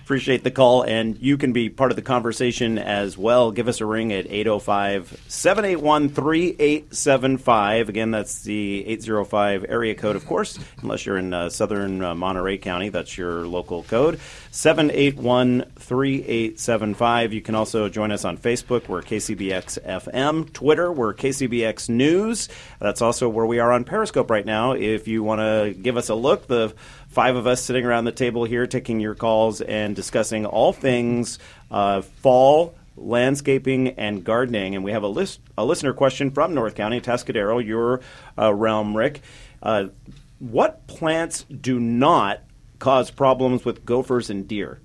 Appreciate the call, and you can be part of the conversation as well. Give us a ring at eight oh five, seven eight one, three eight seven five. Again, that's the eight oh five area code, of course, unless you're in uh, southern uh, Monterey County. That's your local code, seven eight one, three eight seven five. You can also join us on Facebook. We're K C B X F M. Twitter, we're K C B X News. That's also where we are on Periscope right now. If you want to give us a look, the five of us sitting around the table here taking your calls and discussing all things uh, fall, landscaping, and gardening. And we have a list, a listener question from North County, Tascadero, your uh, realm, Rick. Uh, what plants do not cause problems with gophers and deer?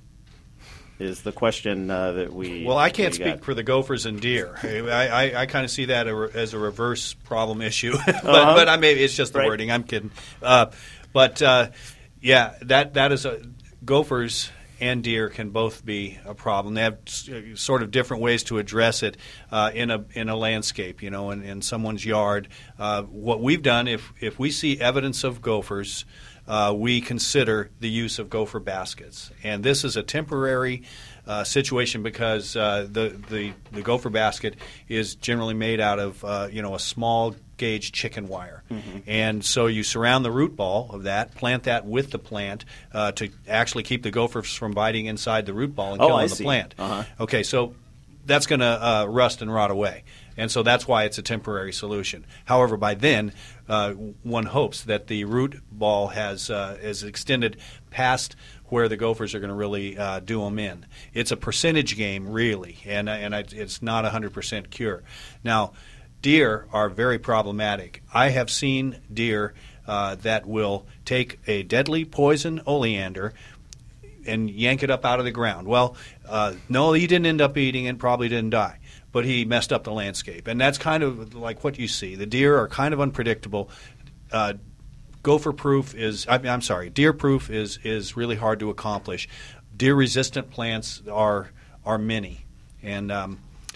Is the question uh, that we Well, I can't we speak got. for the gophers and deer. I, I, I kind of see that as a reverse problem issue. but, uh-huh. but I mean, it's just the Right. wording. I'm kidding. Uh, but, uh, yeah, that that is a – gophers and deer can both be a problem. They have sort of different ways to address it uh, in a in a landscape, you know, in, in someone's yard. Uh, what we've done, if, if we see evidence of gophers – Uh, we consider the use of gopher baskets. And this is a temporary uh, situation because uh, the, the the gopher basket is generally made out of uh, you know a small gauge chicken wire. Mm-hmm. And so you surround the root ball of that, plant that with the plant uh, to actually keep the gophers from biting inside the root ball and Oh, killing I the see. plant. Uh-huh. Okay, so that's going to uh, rust and rot away. And so that's why it's a temporary solution. However, by then, uh, one hopes that the root ball has uh, is extended past where the gophers are going to really uh, do them in. It's a percentage game, really, and and I, it's not a one hundred percent cure. Now, deer are very problematic. I have seen deer uh, that will take a deadly poison oleander and yank it up out of the ground. Well, uh, no, he didn't end up eating it, probably didn't die, but he messed up the landscape. And that's kind of like what you see. The deer are kind of unpredictable. Uh, gopher-proof is, I mean, I'm sorry, deer-proof is, is really hard to accomplish. Deer-resistant plants are are many. And um,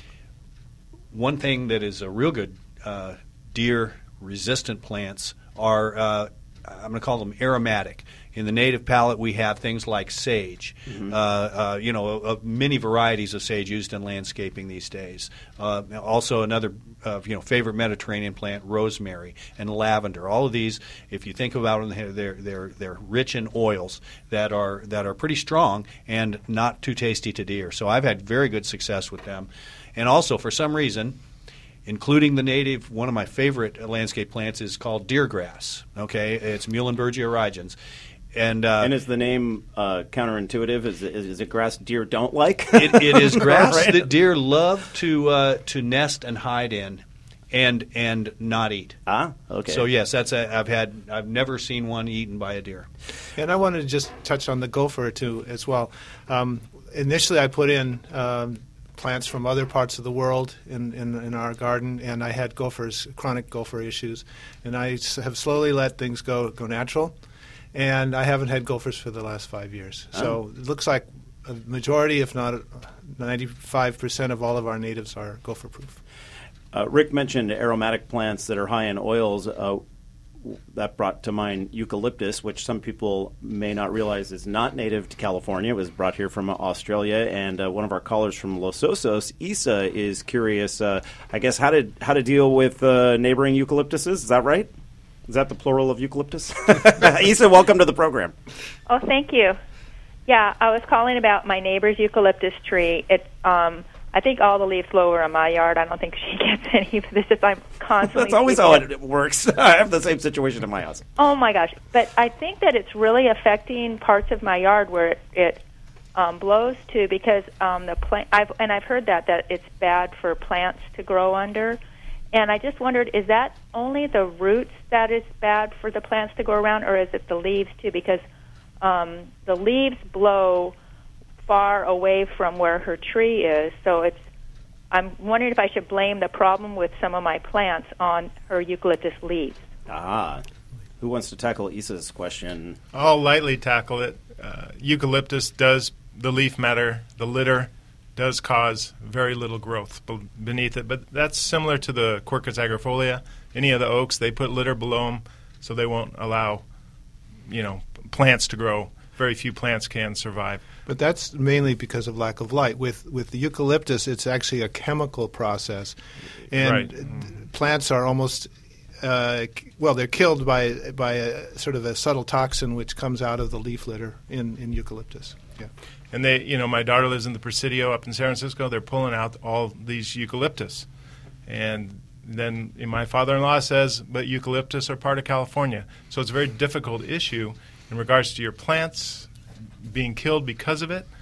one thing that is a real good uh, deer-resistant plants are, uh, I'm going to call them aromatic. In the native palette, we have things like sage, mm-hmm. uh, uh, you know, uh, many varieties of sage used in landscaping these days. Uh, also, another, uh, you know, favorite Mediterranean plant, rosemary and lavender. All of these, if you think about them, they're they're they're rich in oils that are that are pretty strong and not too tasty to deer. So I've had very good success with them, and also for some reason, including the native, one of my favorite landscape plants is called deer grass. Okay, it's Muhlenbergia erigens. And, uh, and is the name uh, counterintuitive? Is it, is it grass deer don't like? it, it is grass right. that deer love to uh, to nest and hide in, and and not eat. Ah, okay. So yes, that's a, I've had I've never seen one eaten by a deer. And I wanted to just touch on the gopher too as well. Um, initially, I put in um, plants from other parts of the world in, in, in our garden, and I had gophers, chronic gopher issues, and I have slowly let things go go natural. And I haven't had gophers for the last five years. So Oh. it looks like a majority, if not ninety-five percent of all of our natives are gopher-proof. Uh, Rick mentioned aromatic plants that are high in oils. Uh, that brought to mind eucalyptus, which some people may not realize is not native to California. It was brought here from Australia. And uh, one of our callers from Los Osos, Isa, is curious, uh, I guess, how to, how to deal with uh, neighboring eucalyptuses. Is that right? Is that the plural of eucalyptus? Isa, welcome to the program. Oh, thank you. Yeah, I was calling about my neighbor's eucalyptus tree. It, um, I think all the leaves blow over on my yard. I don't think she gets any. This is I'm constantly. That's always how it works. I have the same situation in my house. Oh my gosh! But I think that it's really affecting parts of my yard where it, it um, blows to because um, the plant. I've and I've heard that that it's bad for plants to grow under. And I just wondered, is that only the roots that is bad for the plants to go around, or is it the leaves too? Because um, the leaves blow far away from where her tree is, so it's. I'm wondering if I should blame the problem with some of my plants on her eucalyptus leaves. Ah, who wants to tackle Isa's question? I'll lightly tackle it. Uh, eucalyptus does, the leaf matter, the litter does cause very little growth b- beneath it, but that's similar to the Quercus agrifolia. Any of the oaks, they put litter below them so they won't allow, you know, plants to grow. very few plants can survive. But that's mainly because of lack of light. With with the eucalyptus, it's actually a chemical process, and Right. plants are almost uh, well, they're killed by by a sort of a subtle toxin which comes out of the leaf litter in, in eucalyptus. Yeah. And they, you know, my daughter lives in the Presidio up in San Francisco. They're pulling out all these eucalyptus, and then my father-in-law says, but eucalyptus are part of California. So it's a very difficult issue in regards to your plants being killed because of it.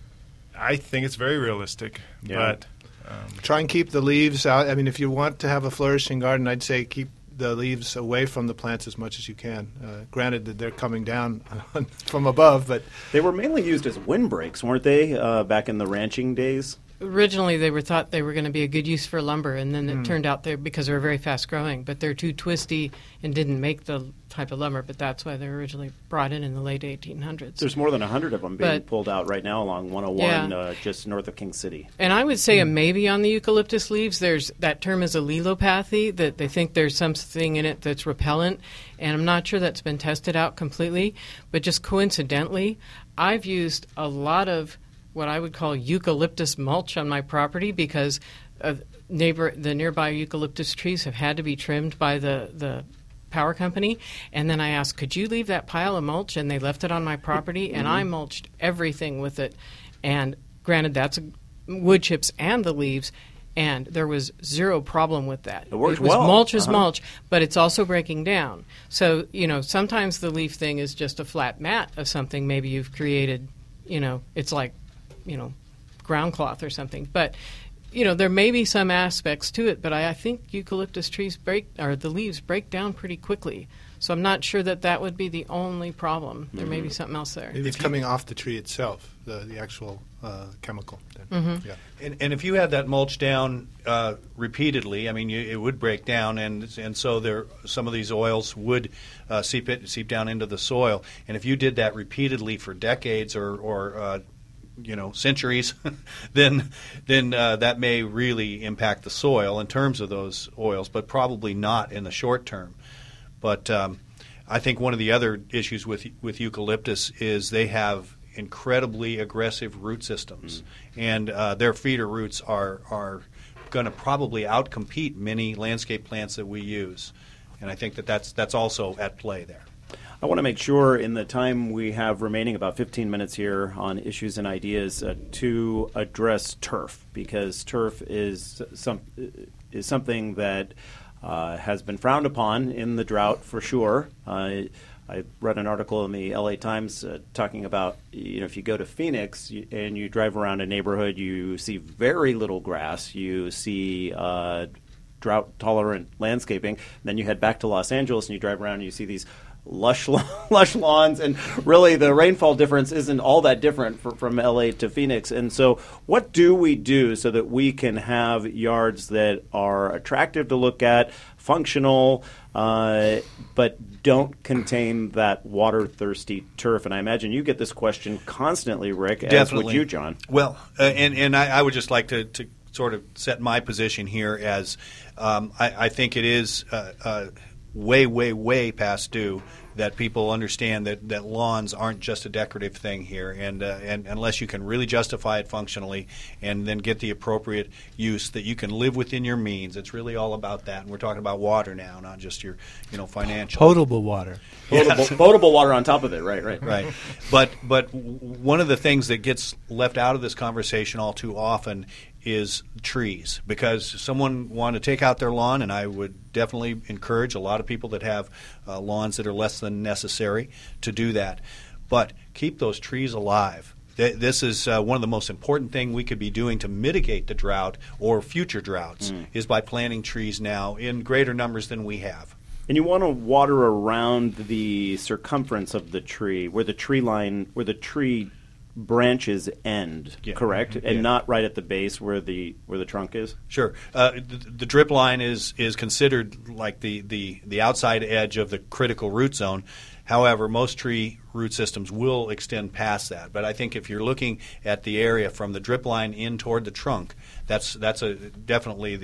I think it's very realistic. Yeah. But um, Try and keep the leaves out. I mean, if you want to have a flourishing garden, I'd say keep the leaves away from the plants as much as you can. Uh, granted that they're coming down from above, but They were mainly used as windbreaks, weren't they, uh, back in the ranching days? Originally, they were thought they were going to be a good use for lumber, and then it Mm. turned out they because they were very fast growing, but they're too twisty and didn't make the type of lumber. But that's why they were originally brought in in the late eighteen hundreds. There's more than one hundred of them being But- pulled out right now along one oh one, Yeah. uh, just north of King City. And I would say a maybe on the eucalyptus leaves. There's that term is allelopathy, that they think there's something in it that's repellent, and I'm not sure that's been tested out completely. But just coincidentally, I've used a lot of what I would call eucalyptus mulch on my property because of neighbor the nearby eucalyptus trees have had to be trimmed by the the power company. And then I asked, could you leave that pile of mulch? And they left it on my property, and I mulched everything with it. And granted, that's wood chips and the leaves, and there was zero problem with that. It worked was well. mulch is Uh-huh. mulch, but it's also breaking down. So, you know, sometimes the leaf thing is just a flat mat of something maybe you've created, you know, it's like, you know, ground cloth or something. But, you know, there may be some aspects to it, but I, I think eucalyptus trees break, or the leaves break down pretty quickly. So I'm not sure that that would be the only problem. There may be something else there. maybe it's coming off the tree itself, the, the actual uh, chemical. Then. Mm-hmm. Yeah. And, and if you had that mulch down uh, repeatedly, I mean, you, it would break down, and and so there some of these oils would uh, seep it seep down into the soil. And if you did that repeatedly for decades or or uh, you know centuries, then then uh, that may really impact the soil in terms of those oils, but probably not in the short term. But um, I think one of the other issues with with eucalyptus is they have incredibly aggressive root systems, mm. and uh, their feeder roots are are going to probably outcompete many landscape plants that we use, and I think that that's that's also at play there. I want to make sure in the time we have remaining, about fifteen minutes here on issues and ideas, uh, to address turf, because turf is some is something that uh, has been frowned upon in the drought for sure. Uh, I read an article in the L A Times uh, talking about, you know, if you go to Phoenix you, and you drive around a neighborhood, you see very little grass. You see uh, drought-tolerant landscaping. Then you head back to Los Angeles and you drive around and you see these lush lush lawns, and really the rainfall difference isn't all that different for, from L A to Phoenix. And so what do we do so that we can have yards that are attractive to look at, functional, uh, but don't contain that water-thirsty turf? And I imagine you get this question constantly, Rick, Definitely. as would you, John. Well, uh, and, and I, I would just like to, to sort of set my position here as um, I, I think it is uh, uh, way, way, way past due that people understand that, that lawns aren't just a decorative thing here, and uh, and unless you can really justify it functionally and then get the appropriate use that you can live within your means, it's really all about that. And we're talking about water now, not just your you know financial Potable water. Potable, potable water on top of it, right, right. Right. But but w- one of the things that gets left out of this conversation all too often is trees, because someone want to take out their lawn, and I would definitely encourage a lot of people that have uh, lawns that are less than necessary to do that. But keep those trees alive. Th- this is uh, one of the most important things we could be doing to mitigate the drought or future droughts mm. is by planting trees now in greater numbers than we have. And you want to water around the circumference of the tree, where the tree line, where the tree branches end, yeah. correct? Mm-hmm. And yeah. not right at the base where the where the trunk is? Sure. Uh, the, the drip line is is considered like the, the, the outside edge of the critical root zone. However, most tree root systems will extend past that. But I think if you're looking at the area from the drip line in toward the trunk, that's that's a definitely the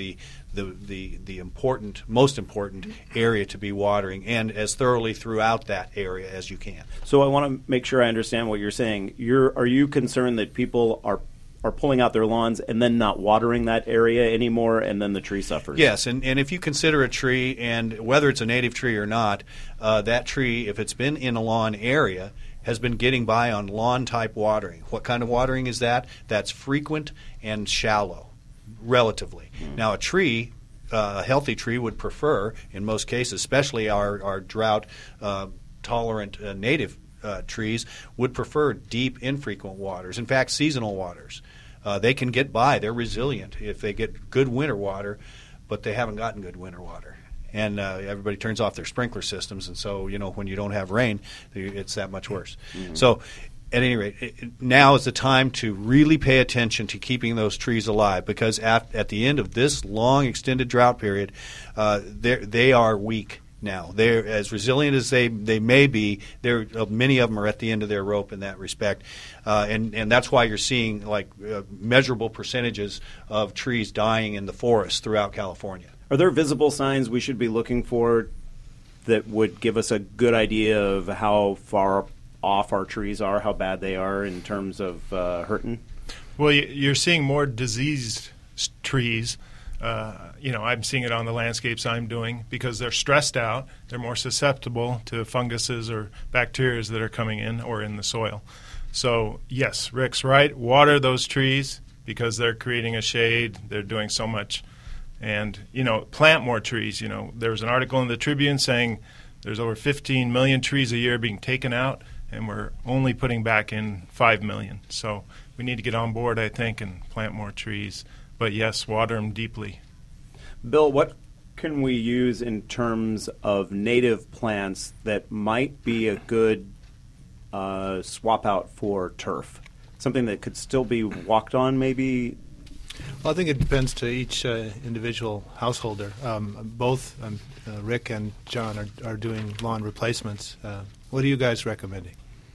the, the, the important, most important area to be watering, and as thoroughly throughout that area as you can. So I want to make sure I understand what you're saying. You're, are you concerned that people are are pulling out their lawns and then not watering that area anymore, and then the tree suffers? Yes, and, and if you consider a tree, and whether it's a native tree or not, uh, that tree, if it's been in a lawn area, has been getting by on lawn-type watering. What kind of watering is that? That's frequent and shallow, relatively. Mm. Now, a tree, uh, a healthy tree would prefer, in most cases, especially our, our drought-tolerant uh, uh, native uh, trees, would prefer deep, infrequent waters. In fact, seasonal waters. Uh, they can get by. They're resilient if they get good winter water, but they haven't gotten good winter water. And uh, everybody turns off their sprinkler systems, and so, you know, when you don't have rain, it's that much worse. Mm-hmm. So, at any rate, it, now is the time to really pay attention to keeping those trees alive, because at, at the end of this long, extended drought period, uh, they are weak now. They're as resilient as they, they may be. They're, uh, many of them are at the end of their rope in that respect, uh, and, and that's why you're seeing like uh, measurable percentages of trees dying in the forests throughout California. Are there visible signs we should be looking for that would give us a good idea of how far off our trees are, how bad they are in terms of uh, hurting? Well, you're seeing more diseased trees. Uh, you know, I'm seeing it on the landscapes I'm doing because they're stressed out. They're more susceptible to funguses or bacteria that are coming in or in the soil. So, yes, Rick's right. Water those trees because they're creating a shade. They're doing so much. And, you know, plant more trees. You know, there was an article in the Tribune saying there's over fifteen million trees a year being taken out, and we're only putting back in five million. So we need to get on board, I think, and plant more trees. But, yes, water them deeply. Bill, what can we use in terms of native plants that might be a good uh, swap out for turf? Something that could still be walked on, maybe? Well, I think it depends to each uh, individual householder. Um, both um, uh, Rick and John are, are doing lawn replacements. Uh, what are you guys recommending?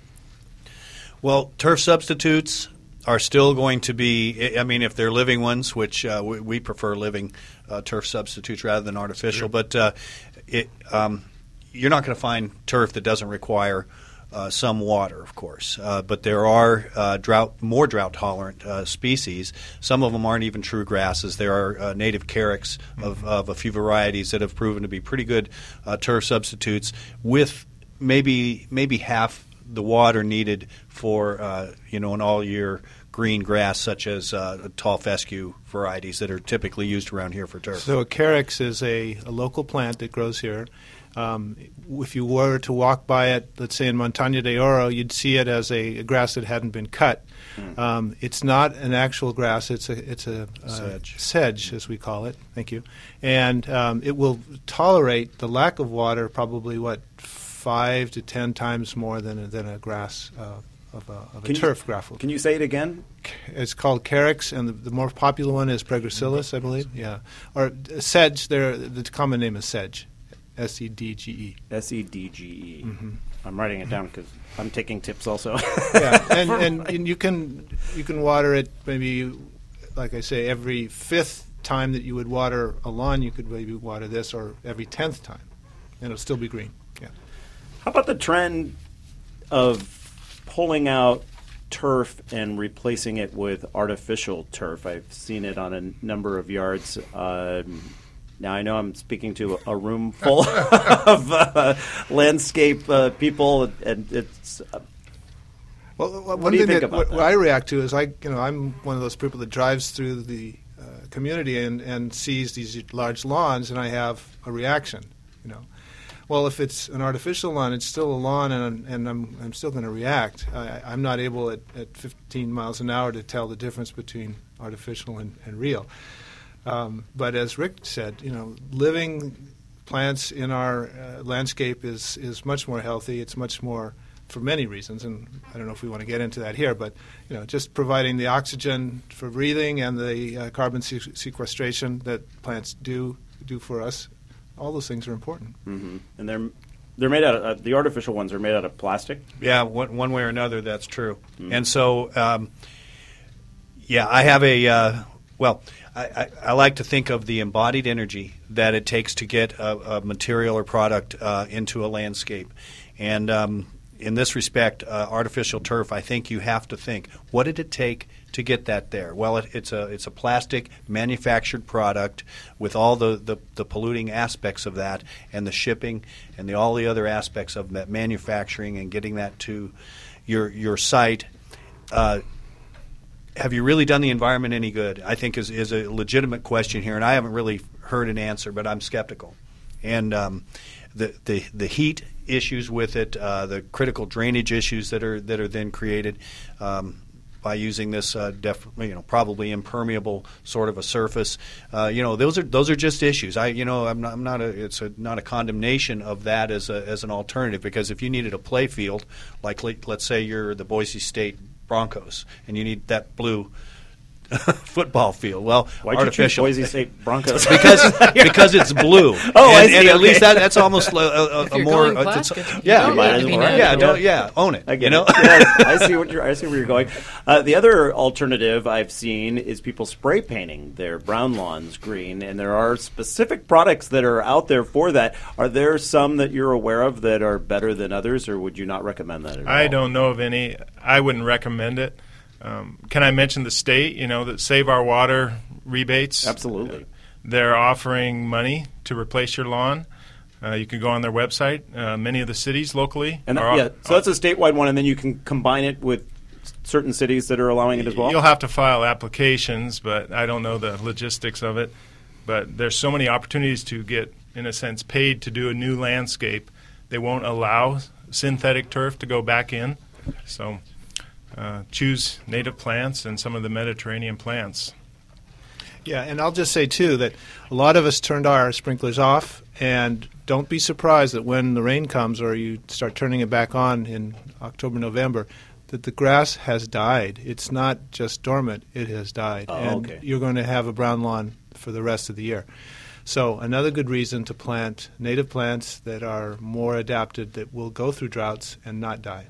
Well, turf substitutes are still going to be, I mean, if they're living ones, which uh, we, we prefer living uh, turf substitutes rather than artificial, sure. but uh, it, um, you're not going to find turf that doesn't require Uh, some water, of course, uh, but there are uh, drought, more drought-tolerant uh, species. Some of them aren't even true grasses. There are uh, native carex of, mm-hmm. of a few varieties that have proven to be pretty good uh, turf substitutes, with maybe maybe half the water needed for uh, you know an all-year green grass, such as uh, tall fescue varieties that are typically used around here for turf. So a carex is a, a local plant that grows here. Um, if you were to walk by it, let's say in Montaña de Oro, you'd see it as a, a grass that hadn't been cut. Mm. Um, it's not an actual grass; it's a it's a, a sedge. sedge, as we call it. Thank you. And um, it will tolerate the lack of water, probably what five to ten times more than a, than a grass uh, of a, of a can turf you, grass. Can you say it again? It's called carex, and the, the more popular one is Pregracillus, I believe. Yeah, or uh, sedge. There, the common name is sedge. S E D G E. S E D G E. Mm-hmm. I'm writing it down because I'm taking tips also. yeah, and, and, and you can you can water it maybe, like I say, every fifth time that you would water a lawn, you could maybe water this, or every tenth time, and it'll still be green. Yeah. How about the trend of pulling out turf and replacing it with artificial turf? I've seen it on a number of yards. Um, Now, I know I'm speaking to a room full of uh, landscape uh, people, and it's. Uh, well, what one do you thing think that, about what, that? what I react to is I, you know, I'm one of those people that drives through the uh, community and, and sees these large lawns, and I have a reaction. You know, well, if it's an artificial lawn, it's still a lawn, and and I'm I'm still going to react. I, I'm not able at, at fifteen miles an hour to tell the difference between artificial and, and real. Um, but as Rick said, you know, living plants in our uh, landscape is, is much more healthy. It's much more, for many reasons, and I don't know if we want to get into that here, but, you know, just providing the oxygen for breathing and the uh, carbon se- sequestration that plants do do for us, all those things are important. Mm-hmm. And they're they're made out of, uh, the artificial ones are made out of plastic? Yeah, one, one way or another, that's true. Mm-hmm. And so, um, yeah, I have a... Uh, Well, I, I, I like to think of the embodied energy that it takes to get a, a material or product uh, into a landscape. And um, in this respect, uh, artificial turf, I think you have to think, what did it take to get that there? Well, it, it's a it's a plastic manufactured product with all the, the, the polluting aspects of that, and the shipping and the, all the other aspects of that manufacturing and getting that to your your site. Uh, have you really done the environment any good? I think is is a legitimate question here, and I haven't really heard an answer, but I'm skeptical. And um, the, the the heat issues with it, uh, the critical drainage issues that are that are then created um, by using this, uh, def, you know, probably impermeable sort of a surface. Uh, you know, those are those are just issues. I, you know, I'm not, I'm not a it's a, not a condemnation of that as a as an alternative, because if you needed a play field, like let's say you're the Boise State Broncos and you need that blue football field. Well, Why'd artificial. You choose Boise State Broncos? because because it's blue. Oh, and, I see. And at okay. least that, that's almost a, a, a you're more. going Uh, it's, plastic, yeah, you might don't as need to well, be right? yeah, natural. don't, yeah, own it. I get you know? it. Yeah, I see what you're. I see where you're going. Uh, the other alternative I've seen is people spray painting their brown lawns green, and there are specific products that are out there for that. Are there some that you're aware of that are better than others, or would you not recommend that at all? I don't know of any. I wouldn't recommend it. Um, can I mention the state, you know, that Save Our Water rebates? Absolutely. They're offering money to replace your lawn. Uh, you can go on their website. Uh, many of the cities locally. And that, are, yeah, so that's a statewide one, and then you can combine it with certain cities that are allowing it as well? You'll have to file applications, but I don't know the logistics of it. But there's so many opportunities to get, in a sense, paid to do a new landscape. They won't allow synthetic turf to go back in. So uh, choose native plants and some of the Mediterranean plants. Yeah, and I'll just say, too, that a lot of us turned our sprinklers off, and don't be surprised that when the rain comes or you start turning it back on in October, November, that the grass has died. It's not just dormant, it has died. Oh, and okay. you're going to have a brown lawn for the rest of the year. So another good reason to plant native plants that are more adapted, that will go through droughts and not die.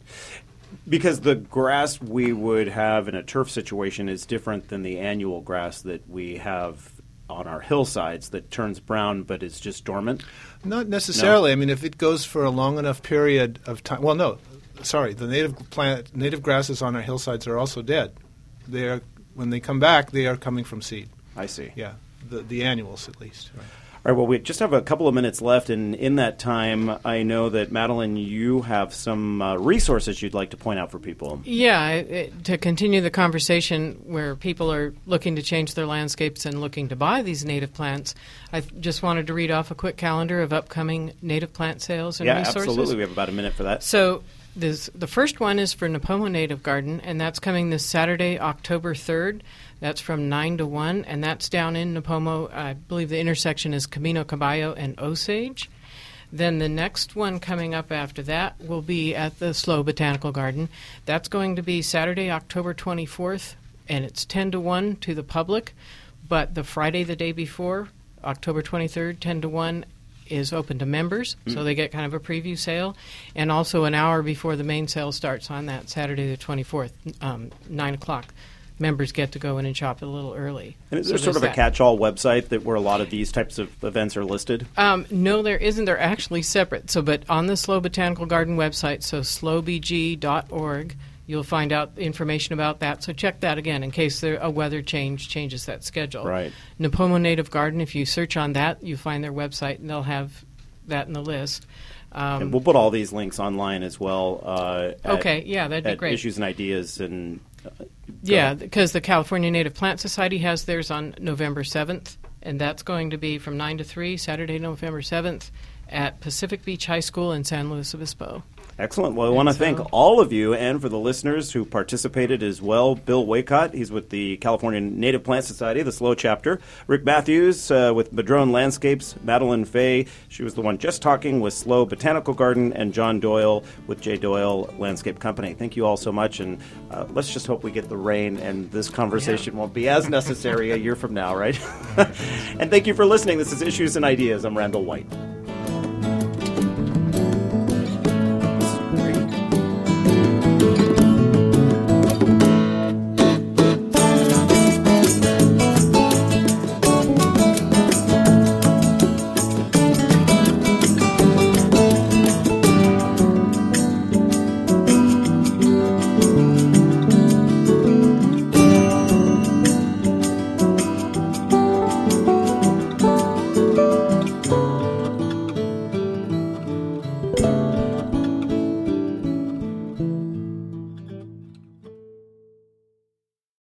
Because the grass we would have in a turf situation is different than the annual grass that we have on our hillsides that turns brown but is just dormant? Not necessarily. No. I mean, if it goes for a long enough period of time. Well, no, sorry. The native plant, native grasses on our hillsides are also dead. They are, when they come back, they are coming from seed. I see. Yeah, the the annuals at least. Right. All right, well, we just have a couple of minutes left, and in that time, I know that, Madeline, you have some uh, resources you'd like to point out for people. Yeah, it, to continue the conversation where people are looking to change their landscapes and looking to buy these native plants, I just wanted to read off a quick calendar of upcoming native plant sales and yeah, resources. absolutely. We have about a minute for that. So this, the first one is for Nipomo Native Garden, and that's coming this Saturday, October third. That's from nine to one, and that's down in Nipomo. I believe the intersection is Camino Caballo and Osage. Then the next one coming up after that will be at the Slow Botanical Garden. That's going to be Saturday, October twenty-fourth, and it's ten to one to the public. But the Friday the day before, October twenty-third, ten to one, is open to members, mm. so they get kind of a preview sale. And also an hour before the main sale starts on that Saturday the twenty-fourth, um, nine o'clock. Members get to go in and shop a little early. And is so there sort of a that. catch-all website that where a lot of these types of events are listed? Um, no, there isn't. They're actually separate. So, but on the Slow Botanical Garden website, so slow b g dot org, you'll find out information about that. So check that again in case there, a weather change changes that schedule. Right. Nipomo Native Garden, if you search on that, you find their website, and they'll have that in the list. Um, and we'll put all these links online as well. Uh, at, okay, yeah, that'd be at great. Issues and Ideas and... Uh, Yeah, because the California Native Plant Society has theirs on November seventh, and that's going to be from nine to three, Saturday, November seventh, at Pacific Beach High School in San Luis Obispo. Excellent. Well, I want to so, thank all of you, and for the listeners who participated as well. Bill Waycott, he's with the California Native Plant Society, the SLOW chapter. Rick Matthews uh, with Madrone Landscapes. Madeline Fay, she was the one just talking with SLOW Botanical Garden. And John Doyle with J. Doyle Landscape Company. Thank you all so much, and uh, let's just hope we get the rain and this conversation yeah. won't be as necessary a year from now, right? And thank you for listening. This is Issues and Ideas. I'm Randall White.